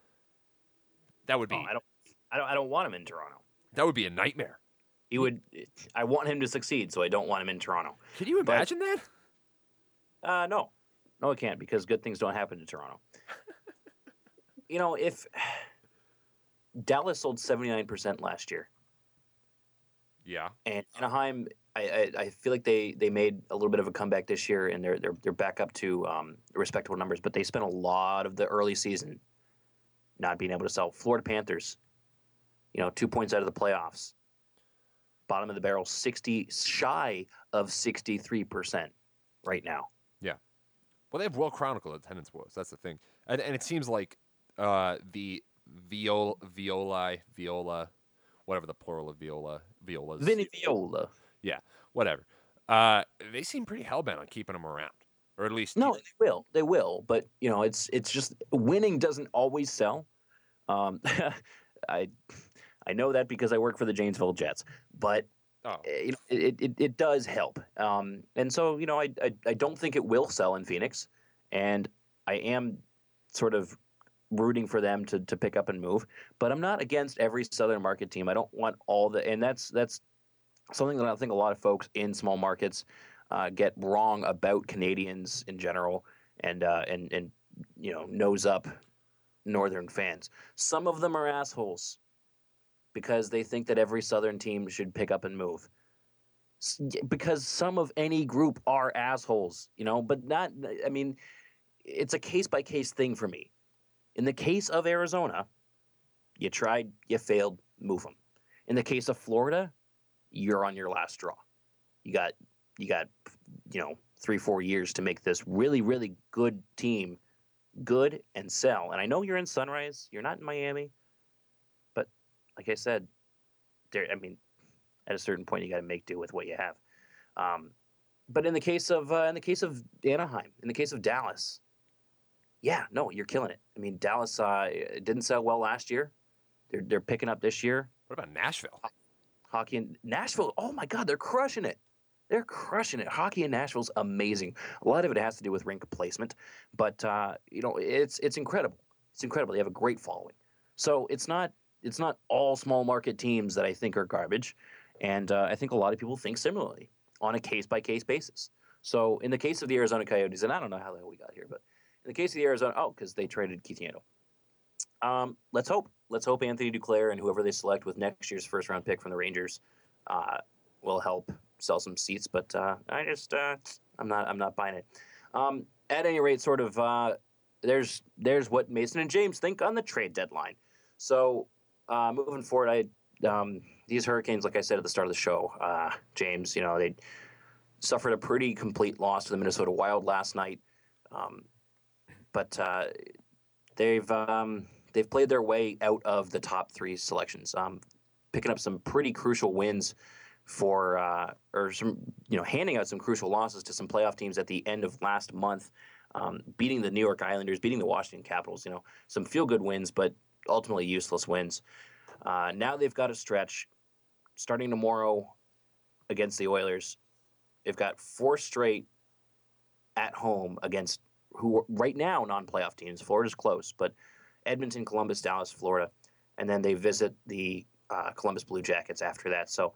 That would be. Oh, I don't. I don't. I don't want him in Toronto. That would be a nightmare. He would. I want him to succeed, so I don't want him in Toronto. Can you imagine but, that? Uh, no, no, I can't because good things don't happen in Toronto. You know, if Dallas sold seventy-nine percent last year. Yeah. And Anaheim, I, I, I feel like they, they made a little bit of a comeback this year, and they're they're they're back up to um, respectable numbers. But they spent a lot of the early season not being able to sell. Florida Panthers, you know, two points out of the playoffs, bottom of the barrel, sixty shy of sixty-three percent right now. Yeah. Well, they have well chronicled attendance woes. That's the thing, and and it seems like uh, the viol violi viola. Whatever the plural of viola, violas. Vinny Viola. Yeah, whatever. Uh, they seem pretty hellbent on keeping him around, or at least no, they will, they will. But you know, it's it's just winning doesn't always sell. Um, I I know that because I work for the Janesville Jets, but oh. it, it it it does help. Um, and so you know, I, I I don't think it will sell in Phoenix, and I am sort of rooting for them to to pick up and move, but I'm not against every southern market team. I don't want all the, and that's that's something that I think a lot of folks in small markets uh, get wrong about Canadians in general, and uh, and and you know, nose up northern fans. Some of them are assholes because they think that every southern team should pick up and move. Because some of any group are assholes, you know, but not. I mean, it's a case by case thing for me. In the case of Arizona, you tried, you failed, move them. In the case of Florida, you're on your last straw. You got, you got, you know, three, four years to make this really, really good team good and sell. And I know you're in Sunrise, you're not in Miami, but like I said, there. I mean, at a certain point, you got to make do with what you have. Um, but in the case of, uh, in the case of Anaheim, in the case of Dallas. Yeah, no, you're killing it. I mean, Dallas uh, didn't sell well last year. They're they're picking up this year. What about Nashville? Hockey in Nashville. Oh my God, they're crushing it. They're crushing it. Hockey in Nashville's amazing. A lot of it has to do with rink placement, but uh, you know, it's it's incredible. It's incredible. They have a great following. So it's not it's not all small market teams that I think are garbage, and uh, I think a lot of people think similarly on a case by case basis. So in the case of the Arizona Coyotes, and I don't know how the hell we got here, but in the case of the Arizona, oh, because they traded Keith Yandel. Um, let's hope. Let's hope Anthony Duclair and whoever they select with next year's first round pick from the Rangers uh, will help sell some seats. But uh, I just, uh, I'm not, I'm not buying it. Um, at any rate, sort of, uh, there's, there's what Mason and James think on the trade deadline. So uh, moving forward, I, um, these Hurricanes, like I said at the start of the show, uh, James, you know, they suffered a pretty complete loss to the Minnesota Wild last night. Um, But uh, they've um, they've played their way out of the top three selections, um, picking up some pretty crucial wins for uh, or some you know handing out some crucial losses to some playoff teams at the end of last month, um, beating the New York Islanders, beating the Washington Capitals. You know, some feel good wins, but ultimately useless wins. Uh, now they've got a stretch starting tomorrow against the Oilers. They've got four straight at home against who are right now non-playoff teams. Florida's close, but Edmonton, Columbus, Dallas, Florida, and then they visit the uh, Columbus Blue Jackets after that. So,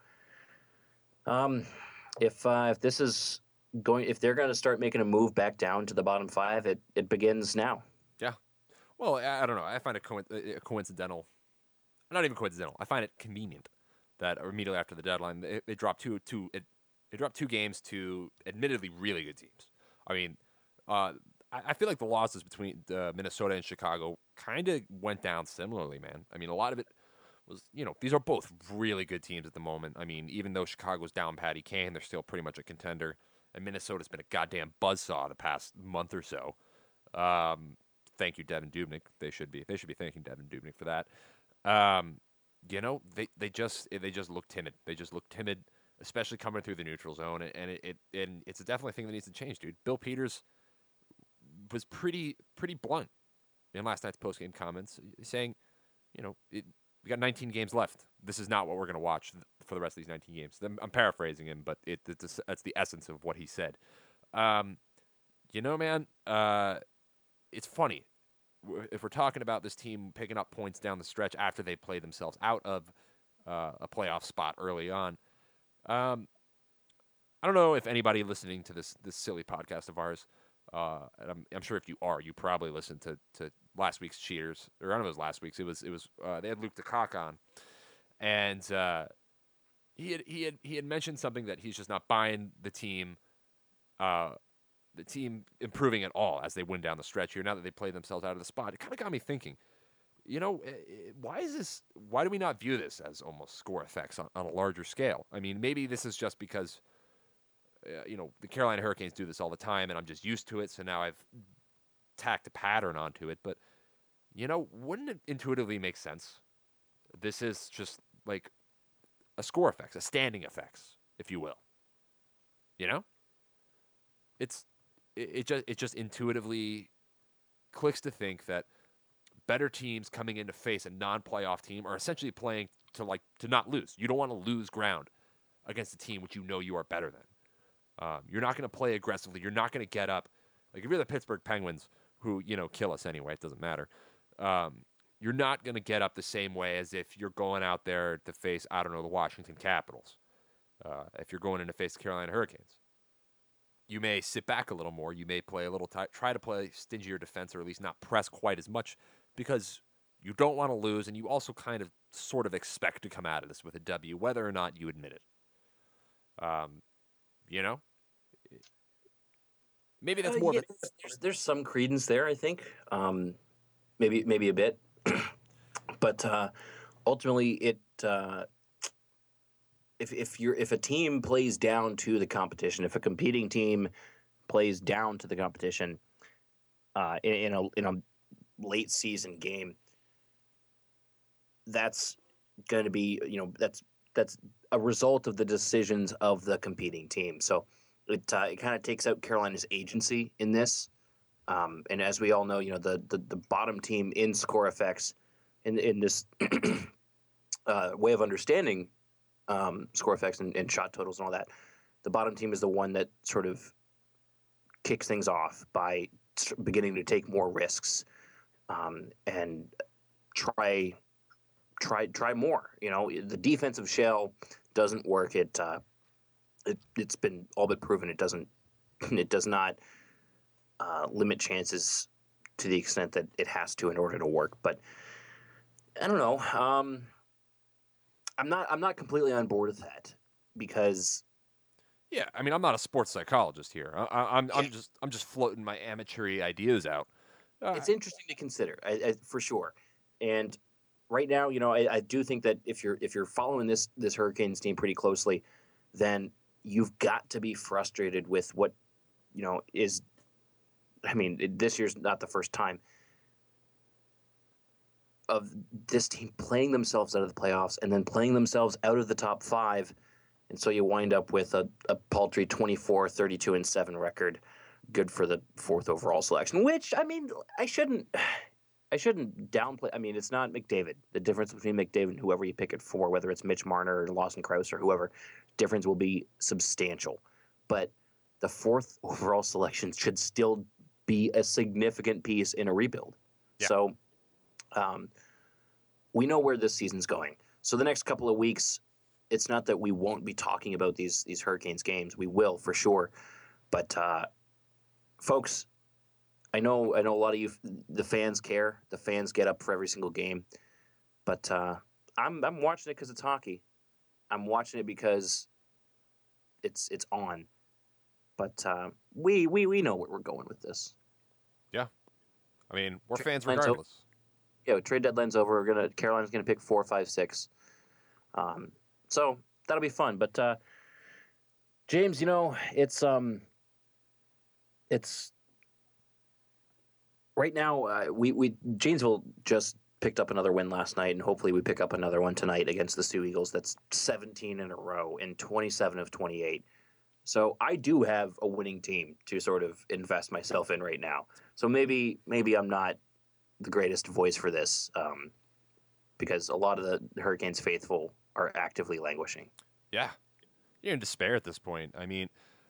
um, if uh, if this is going, if they're going to start making a move back down to the bottom five, it it begins now. Yeah. Well, I, I don't know. I find it co- coincidental. Not even coincidental. I find it convenient that immediately after the deadline, they, they dropped two two it, they dropped two games to admittedly really good teams. I mean. Uh, I, I feel like the losses between uh, Minnesota and Chicago kind of went down similarly, man. I mean, a lot of it was, you know, these are both really good teams at the moment. I mean, even though Chicago's down Patty Kane, they're still pretty much a contender. And Minnesota's been a goddamn buzzsaw the past month or so. Um, thank you, Devin Dubnyk. They should be. They should be thanking Devin Dubnyk for that. Um, you know, they, they just they just look timid. They just look timid, especially coming through the neutral zone. And it, it and it's definitely a thing that needs to change, dude. Bill Peters was pretty pretty blunt in last night's postgame comments, saying, you know, it, we got nineteen games left. This is not what we're going to watch for the rest of these nineteen games. I'm paraphrasing him, but it, it's, that's the essence of what he said. Um, you know, man, uh, it's funny. If we're talking about this team picking up points down the stretch after they play themselves out of uh, a playoff spot early on, um, I don't know if anybody listening to this this silly podcast of ours, uh, and I'm, I'm sure if you are, you probably listened to, to last week's Cheaters, or I don't know if it was last week's. It was it was uh, they had Luke DeCock on, and uh, he had he had he had mentioned something that he's just not buying the team. Uh, the team improving at all as they win down the stretch here. Now that they play themselves out of the spot, it kind of got me thinking. You know, why is this? Why do we not view this as almost score effects on, on a larger scale? I mean, maybe this is just because, uh, you know, the Carolina Hurricanes do this all the time, and I'm just used to it. So now I've tacked a pattern onto it. But you know, wouldn't it intuitively make sense? This is just like a score effects, a standing effects, if you will. You know, it's. It just it just intuitively clicks to think that better teams coming in to face a non-playoff team are essentially playing to like to not lose. You don't want to lose ground against a team which you know you are better than. Um, you're not going to play aggressively. You're not going to get up. Like if you're the Pittsburgh Penguins, who you know kill us anyway, it doesn't matter. Um, you're not going to get up the same way as if you're going out there to face I don't know the Washington Capitals. Uh, if you're going in to face the Carolina Hurricanes. You may sit back a little more. You may play a little tight, try to play stingier defense, or at least not press quite as much, because you don't want to lose, and you also kind of sort of expect to come out of this with a W, whether or not you admit it. Um, you know, maybe that's more. Uh, yeah, of a- there's, there's some credence there, I think. Um, maybe maybe a bit, but uh, ultimately, it. Uh, If if you're if a team plays down to the competition, if a competing team plays down to the competition uh, in, in a in a late season game, that's going to be you know that's that's a result of the decisions of the competing team. So it uh, it kind of takes out Carolina's agency in this. Um, and as we all know, you know the the, the bottom team in score effects in in this uh, way of understanding. Um, score effects and, and shot totals and all that. The bottom team is the one that sort of kicks things off by beginning to take more risks um, and try try try more. You know, the defensive shell doesn't work. It, uh, it it's been all but proven it doesn't. It does not uh, limit chances to the extent that it has to in order to work. But I don't know. Um, I'm not. I'm not completely on board with that because. Yeah, I mean, I'm not a sports psychologist here. I, I, I'm, yeah. I'm just, I'm just floating my amateur ideas out. Uh, it's interesting to consider, I, I, for sure. And right now, you know, I, I do think that if you're, if you're following this, this Hurricanes team pretty closely, then you've got to be frustrated with what, you know, is. I mean, it, this year's not the first time. Of this team playing themselves out of the playoffs and then playing themselves out of the top five. And so you wind up with a, a paltry twenty-four, thirty-two, and seven record, good for the fourth overall selection, which, I mean, I shouldn't I shouldn't downplay. I mean, it's not McDavid. The difference between McDavid and whoever you pick it for, whether it's Mitch Marner or Lawson Krause or whoever, difference will be substantial. But the fourth overall selection should still be a significant piece in a rebuild. Yeah. So Um, we know where this season's going. So the next couple of weeks, it's not that we won't be talking about these these Hurricanes games. We will for sure. But uh, folks, I know I know a lot of you, the fans care. The fans get up for every single game. But uh, I'm I'm watching it because it's hockey. I'm watching it because it's it's on. But uh, we we we know where we're going with this. Yeah, I mean, we're fans Deadline's o- regardless. Yeah, trade deadline's over. We're gonna Carolina's gonna pick four, five, six. Um, so that'll be fun. But uh, James, you know, it's um, it's right now. Uh, we we Janesville just picked up another win last night, and hopefully we pick up another one tonight against the Sioux Eagles. That's seventeen in a row and twenty-seven of twenty-eight. So I do have a winning team to sort of invest myself in right now. So maybe maybe I'm not the greatest voice for this, um, because a lot of the Hurricanes faithful are actively languishing. Yeah, you're in despair at this point. I mean,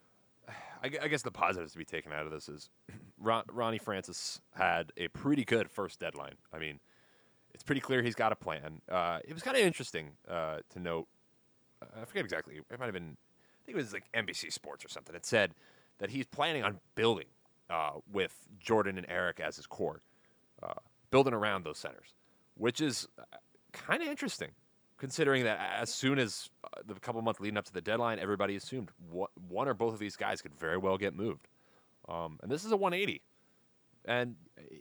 I, gu- I guess the positives to be taken out of this is Ron, Ronnie Francis had a pretty good first deadline. I mean, it's pretty clear he's got a plan. Uh, it was kind of interesting uh, to note. I forget exactly. It might have been. I think it was like N B C Sports or something. It said that he's planning on building uh, with Jordan and Eric as his core, uh, building around those centers, which is kind of interesting, considering that as soon as uh, the couple months leading up to the deadline, everybody assumed what, one or both of these guys could very well get moved. Um, and this is a one eighty. And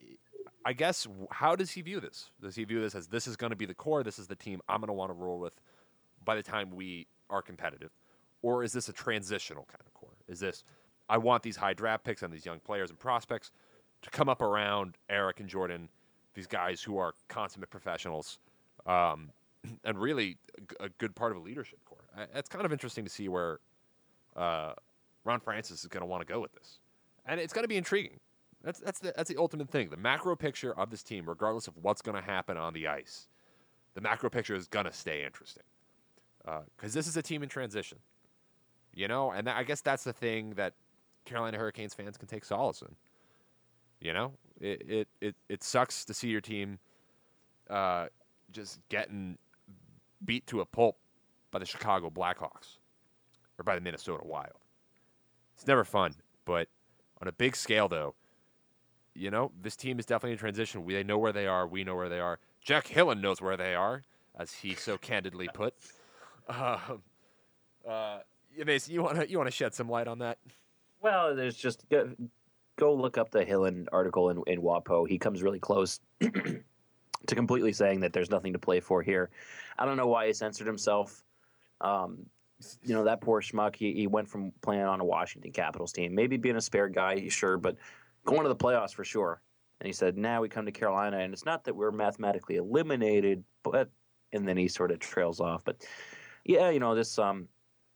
I guess, how does he view this? Does he view this as this is going to be the core, this is the team I'm going to want to roll with by the time we are competitive? Or is this a transitional kind of core? Is this, I want these high draft picks and these young players and prospects to come up around Eric and Jordan, these guys who are consummate professionals, um, and really a, a good part of a leadership core. I, it's kind of interesting to see where uh, Ron Francis is going to want to go with this. And it's going to be intriguing. That's, that's, the, that's the ultimate thing. The macro picture of this team, regardless of what's going to happen on the ice, the macro picture is going to stay interesting. Because uh, this is a team in transition. You know, and I guess that's the thing that Carolina Hurricanes fans can take solace in. You know, it it it, it sucks to see your team uh, just getting beat to a pulp by the Chicago Blackhawks or by the Minnesota Wild. It's never fun, but on a big scale, though, you know, this team is definitely in transition. We, they know where they are. We know where they are. Jack Hillen knows where they are, as he so candidly put. Um, uh, Mason, you want to you want to shed some light on that? Well, there's just go, go look up the Hillen article in, in WAPO. He comes really close to completely saying that there's nothing to play for here. I don't know why he censored himself. Um, you know, that poor schmuck, he, he went from playing on a Washington Capitals team, maybe being a spare guy, sure, but going to the playoffs for sure. And he said, now we come to Carolina, and it's not that we're mathematically eliminated, but, and then he sort of trails off. But, yeah, you know, this, um,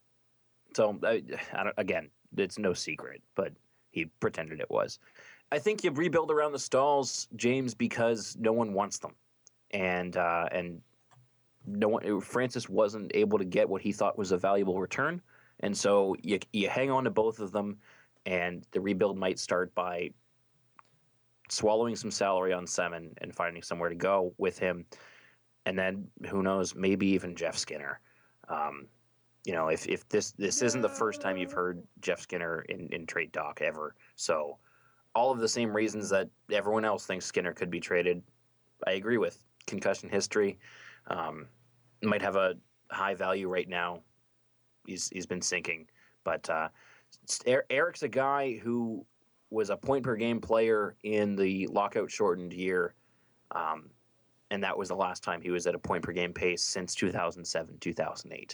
so, I, I don't, again, it's no secret, but he pretended it was. I think you rebuild around the stalls, James, because no one wants them. And, uh, and, no one, Francis wasn't able to get what he thought was a valuable return, and so you you hang on to both of them, and the rebuild might start by swallowing some salary on Semin and finding somewhere to go with him, and then who knows, maybe even Jeff Skinner. Um, you know, if if this this isn't the first time you've heard Jeff Skinner in in trade talk ever, so all of the same reasons that everyone else thinks Skinner could be traded, I agree with. Concussion history. Um, might have a high value right now. He's he's been sinking, but uh, Eric's a guy who was a point per game player in the lockout shortened year, um, and that was the last time he was at a point per game pace since two thousand seven, two thousand eight.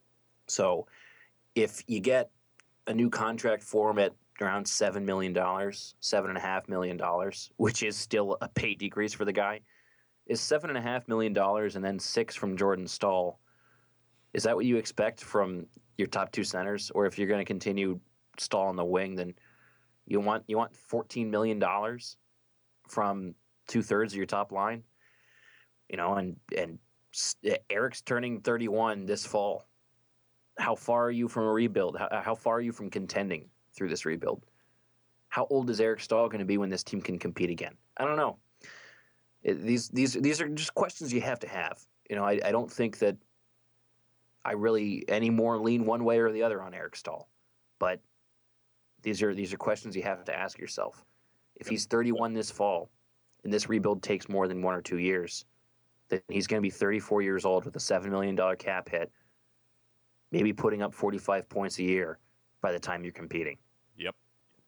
So, if you get a new contract for him at around seven million dollars, seven and a half million dollars, which is still a pay decrease for the guy. Is seven and a half million dollars and then six from Jordan Staal? Is that what you expect from your top two centers? Or if you're going to continue Staal on the wing, then you want you want fourteen million dollars from two thirds of your top line. You know, and and Eric's turning thirty-one this fall. How far are you from a rebuild? How how far are you from contending through this rebuild? How old is Eric Staal going to be when this team can compete again? I don't know. These these these are just questions you have to have. You know, I, I don't think that I really any more lean one way or the other on Eric Staal, but these are these are questions you have to ask yourself. If he's thirty-one this fall, and this rebuild takes more than one or two years, then he's going to be thirty-four years old with a seven million dollar cap hit, maybe putting up forty-five points a year by the time you're competing. Yep.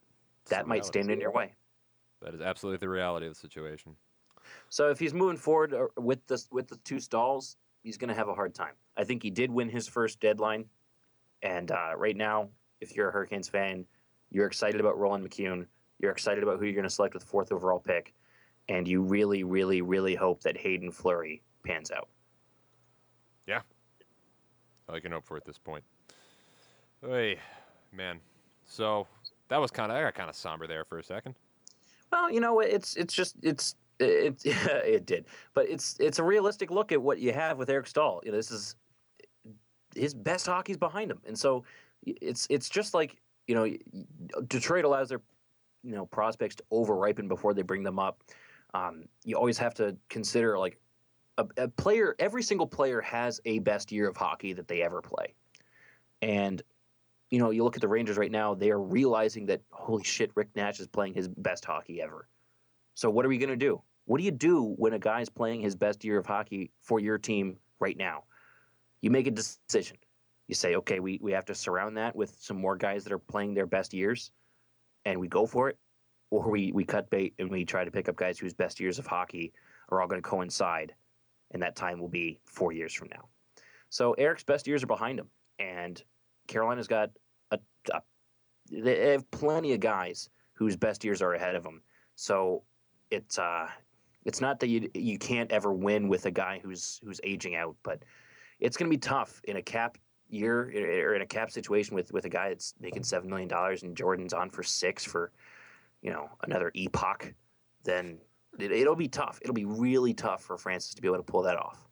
that might stand in your way. That is absolutely the reality of the situation. So if he's moving forward with the with the two stalls, he's going to have a hard time. I think he did win his first deadline, and uh, right now, if you're a Hurricanes fan, you're excited about Roland McKeown. You're excited about who you're going to select with the fourth overall pick, and you really, really, really hope that Hayden Fleury pans out. Yeah, all I can hope for at this point. Hey, man. So that was kind of I got kind of somber there for a second. Well, you know, it's it's just it's it it did, but it's it's a realistic look at what you have with Eric Staal. You know, this is his best hockey's behind him, and so it's it's just like, you know, Detroit allows their, you know, prospects to over-ripen before they bring them up. Um, you always have to consider, like, a, a player. Every single player has a best year of hockey that they ever play, and you know, you look at the Rangers right now, they are realizing that, holy shit, Rick Nash is playing his best hockey ever. So what are we going to do? What do you do when a guy's playing his best year of hockey for your team right now? You make a decision. You say, okay, we, we have to surround that with some more guys that are playing their best years, and we go for it, or we, we cut bait and we try to pick up guys whose best years of hockey are all going to coincide, and that time will be four years from now. So Eric's best years are behind him, and Carolina's got a, a they have plenty of guys whose best years are ahead of them. So it's uh, it's not that you you can't ever win with a guy who's who's aging out, but it's going to be tough in a cap year or in a cap situation with, with a guy that's making seven million dollars and Jordan's on for six for, you know, another epoch. Then it, it'll be tough. It'll be really tough for Francis to be able to pull that off.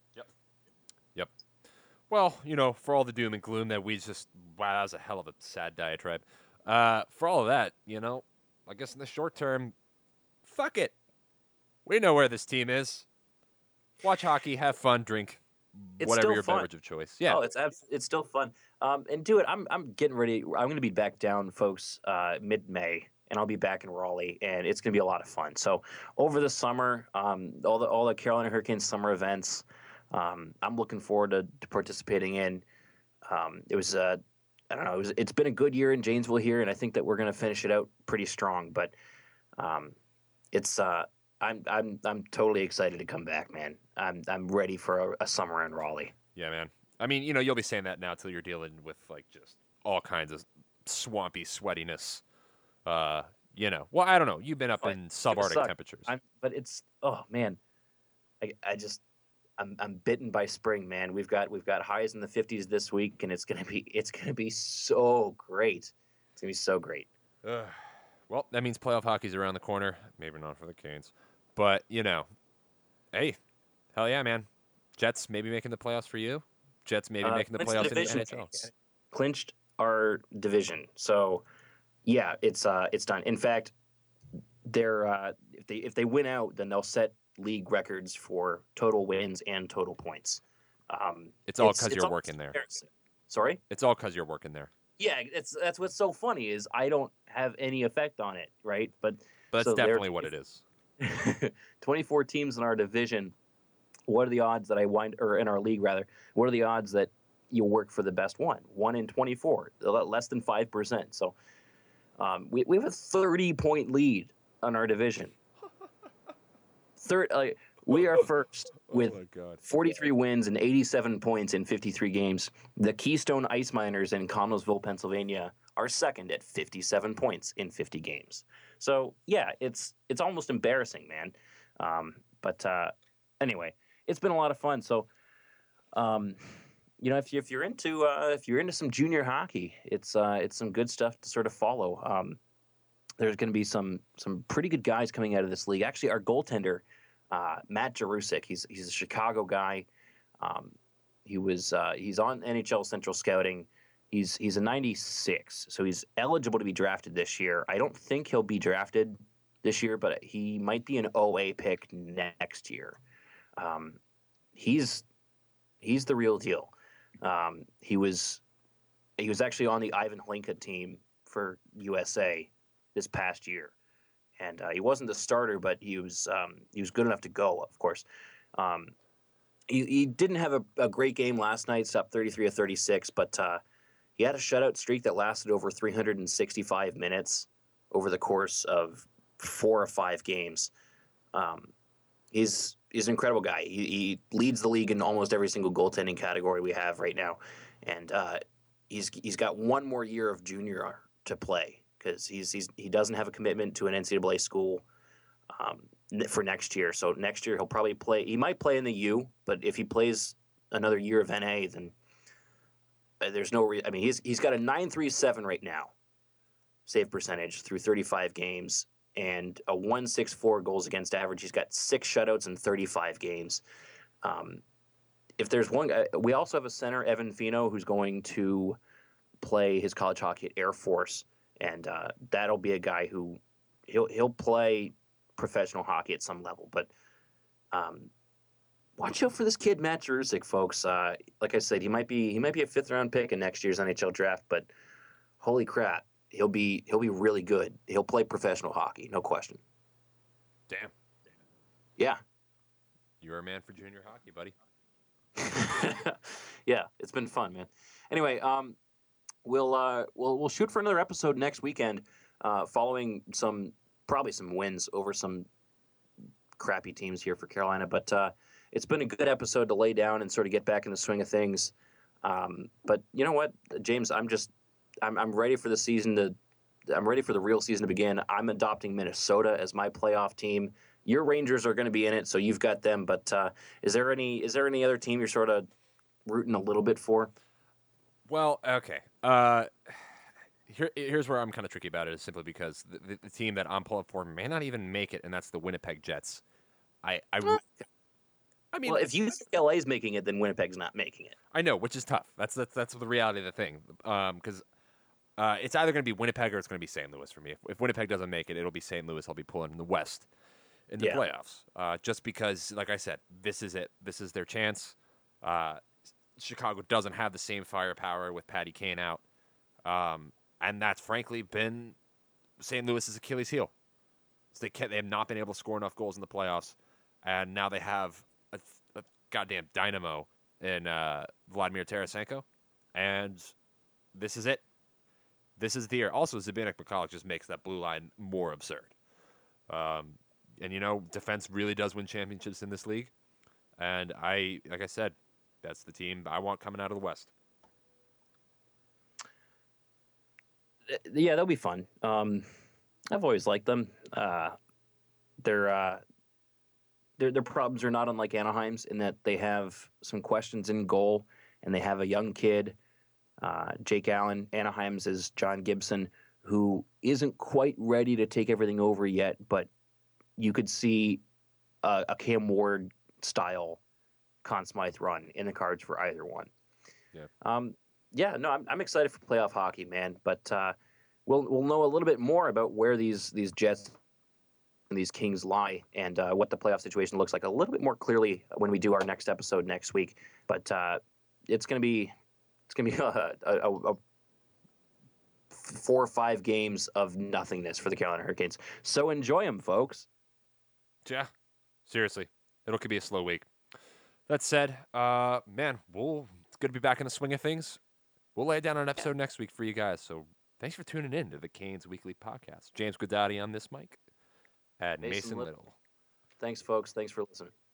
Yep. Well, you know, for all the doom and gloom that we just, wow, that was a hell of a sad diatribe. Uh, for all of that, you know, I guess in the short term, fuck it. We know where this team is. Watch hockey, have fun, drink It's whatever still your fun. beverage of choice. Yeah. Oh, it's abs- it's still fun. Um, and do it. I'm I'm getting ready. I'm going to be back down, folks, uh, mid-May, and I'll be back in Raleigh, and it's going to be a lot of fun. So over the summer, um, all the all the Carolina Hurricanes summer events, um, I'm looking forward to, to participating in. Um, it was uh, I don't know. It was, it's been a good year in Janesville here, and I think that we're going to finish it out pretty strong. But um, it's uh, I'm I'm I'm totally excited to come back, man. I'm I'm ready for a, a summer in Raleigh. Yeah, man. I mean, you know, you'll be saying that now till you're dealing with, like, just all kinds of swampy sweatiness. Uh, you know. Well, I don't know. You've been up Oh, in subarctic temperatures. I'm, but it's oh man, I I just I'm I'm bitten by spring, man. We've got we've got highs in the fifties this week, and it's gonna be it's gonna be so great. It's gonna be so great. Uh, well, that means playoff hockey's around the corner. Maybe not for the Canes, but you know, hey, hell yeah, man. Jets maybe making the playoffs for you. Jets maybe Uh, making the clinched playoffs in the division. N H L. Clinched our division, so yeah, it's uh it's done. In fact, they're uh, if they if they win out, then they'll set league records for total wins and total points. Um, It's all because you're working there. Sorry? It's all because you're working there. Yeah, it's that's what's so funny is I don't have any effect on it, right? But But that's so definitely what it is. twenty-four teams in our division. What are the odds that I wind, or in our league rather? What are the odds that you work for the best one? One in twenty-four, less than five percent. So um, we we have a thirty point lead on our division. Third, uh, we are first with oh my God. forty-three wins and eighty-seven points in fifty-three games. The Keystone Ice Miners in Connellsville, Pennsylvania, are second at fifty-seven points in fifty games. So yeah, it's it's almost embarrassing, man. Um, but uh, anyway, it's been a lot of fun. So, um, you know, if you if you're into uh, if you're into some junior hockey, it's uh, it's some good stuff to sort of follow. Um, there's going to be some some pretty good guys coming out of this league. Actually, our goaltender, uh, Matt Jarusik, he's he's a Chicago guy. Um, he was uh, he's on N H L Central Scouting. He's he's a ninety-six, so he's eligible to be drafted this year. I don't think he'll be drafted this year, but he might be an O A pick next year. Um, he's he's the real deal. Um, he was he was actually on the Ivan Hlinka team for U S A this past year, and uh, he wasn't the starter, but he was um, he was good enough to go. Of course, um, he, he didn't have a, a great game last night. Stopped thirty-three of thirty-six, but uh, he had a shutout streak that lasted over three hundred sixty-five minutes. over the course of four or five games. Um, he's he's an incredible guy. He, he leads the league in almost every single goaltending category we have right now, and uh, he's he's got one more year of junior to play because he's he's he doesn't have a commitment to an N C double A school um, for next year. So next year he'll probably play. He might play in the U, but if he plays another year of N A, then there's no re- I mean, he's he's got a nine three seven right now, save percentage through thirty-five games, and a one sixty-four goals against average. He's got six shutouts in thirty-five games. Um, if there's one guy, we also have a center, Evan Fino, who's going to play his college hockey at Air Force, and uh, that'll be a guy who he'll he'll play professional hockey at some level. But um, watch out for this kid, Matt Jurczyk, folks. Uh, like I said, he might be he might be a fifth round pick in next year's N H L draft, but holy crap, he'll be he'll be really good. He'll play professional hockey, no question. Damn. Yeah. You're a man for junior hockey, buddy. Yeah, it's been fun, man. Anyway, um, we'll uh, we'll we'll shoot for another episode next weekend, uh, following some probably some wins over some crappy teams here for Carolina. But uh, it's been a good episode to lay down and sort of get back in the swing of things. Um, but you know what, James, I'm just I'm I'm ready for the season to. I'm ready for the real season to begin. I'm adopting Minnesota as my playoff team. Your Rangers are going to be in it, so you've got them. But uh, is there any is there any other team you're sort of rooting a little bit for? Well, okay. Uh, here, here's where I'm kind of tricky about it, is simply because the, the, the team that I'm pulling for may not even make it, and that's the Winnipeg Jets. I, I, I mean, well, if you think L A's making it, then Winnipeg's not making it. I know, which is tough. That's that's that's the reality of the thing. Because um, uh, it's either going to be Winnipeg or it's going to be Saint Louis for me. If, if Winnipeg doesn't make it, it'll be Saint Louis. I'll be pulling in the West in the Yeah. playoffs. Uh, just because, like I said, this is it. This is their chance. Uh, Chicago doesn't have the same firepower with Patty Kane out. Um, and that's frankly been Saint Louis's Achilles heel. So they, can't, they have not been able to score enough goals in the playoffs. And now they have a, a goddamn dynamo in uh, Vladimir Tarasenko. And this is it. This is the year. Also, Zbigniew Mikhailuk just makes that blue line more absurd. Um, and, you know, defense really does win championships in this league. And I, like I said, that's the team I want coming out of the West. Yeah, they'll be fun. Um, I've always liked them. Uh, their uh, their their problems are not unlike Anaheim's in that they have some questions in goal, and they have a young kid, uh, Jake Allen. Anaheim's is John Gibson, who isn't quite ready to take everything over yet, but you could see a, a Cam Ward style Conn Smythe run in the cards for either one. Yeah. Um, yeah, no, I'm, I'm excited for playoff hockey, man. But uh, we'll we'll know a little bit more about where these these Jets and these Kings lie, and uh, what the playoff situation looks like a little bit more clearly when we do our next episode next week. But uh, it's gonna be it's gonna be a, a, a four or five games of nothingness for the Carolina Hurricanes. So enjoy them, folks. Yeah, seriously, it'll could be a slow week. That said, uh, man, we'll it's good to be back in the swing of things. We'll lay down an episode next week for you guys. So thanks for tuning in to the Canes Weekly Podcast. James Guidotti on this mic, at Mason, Mason Little. Little. Thanks, folks. Thanks for listening.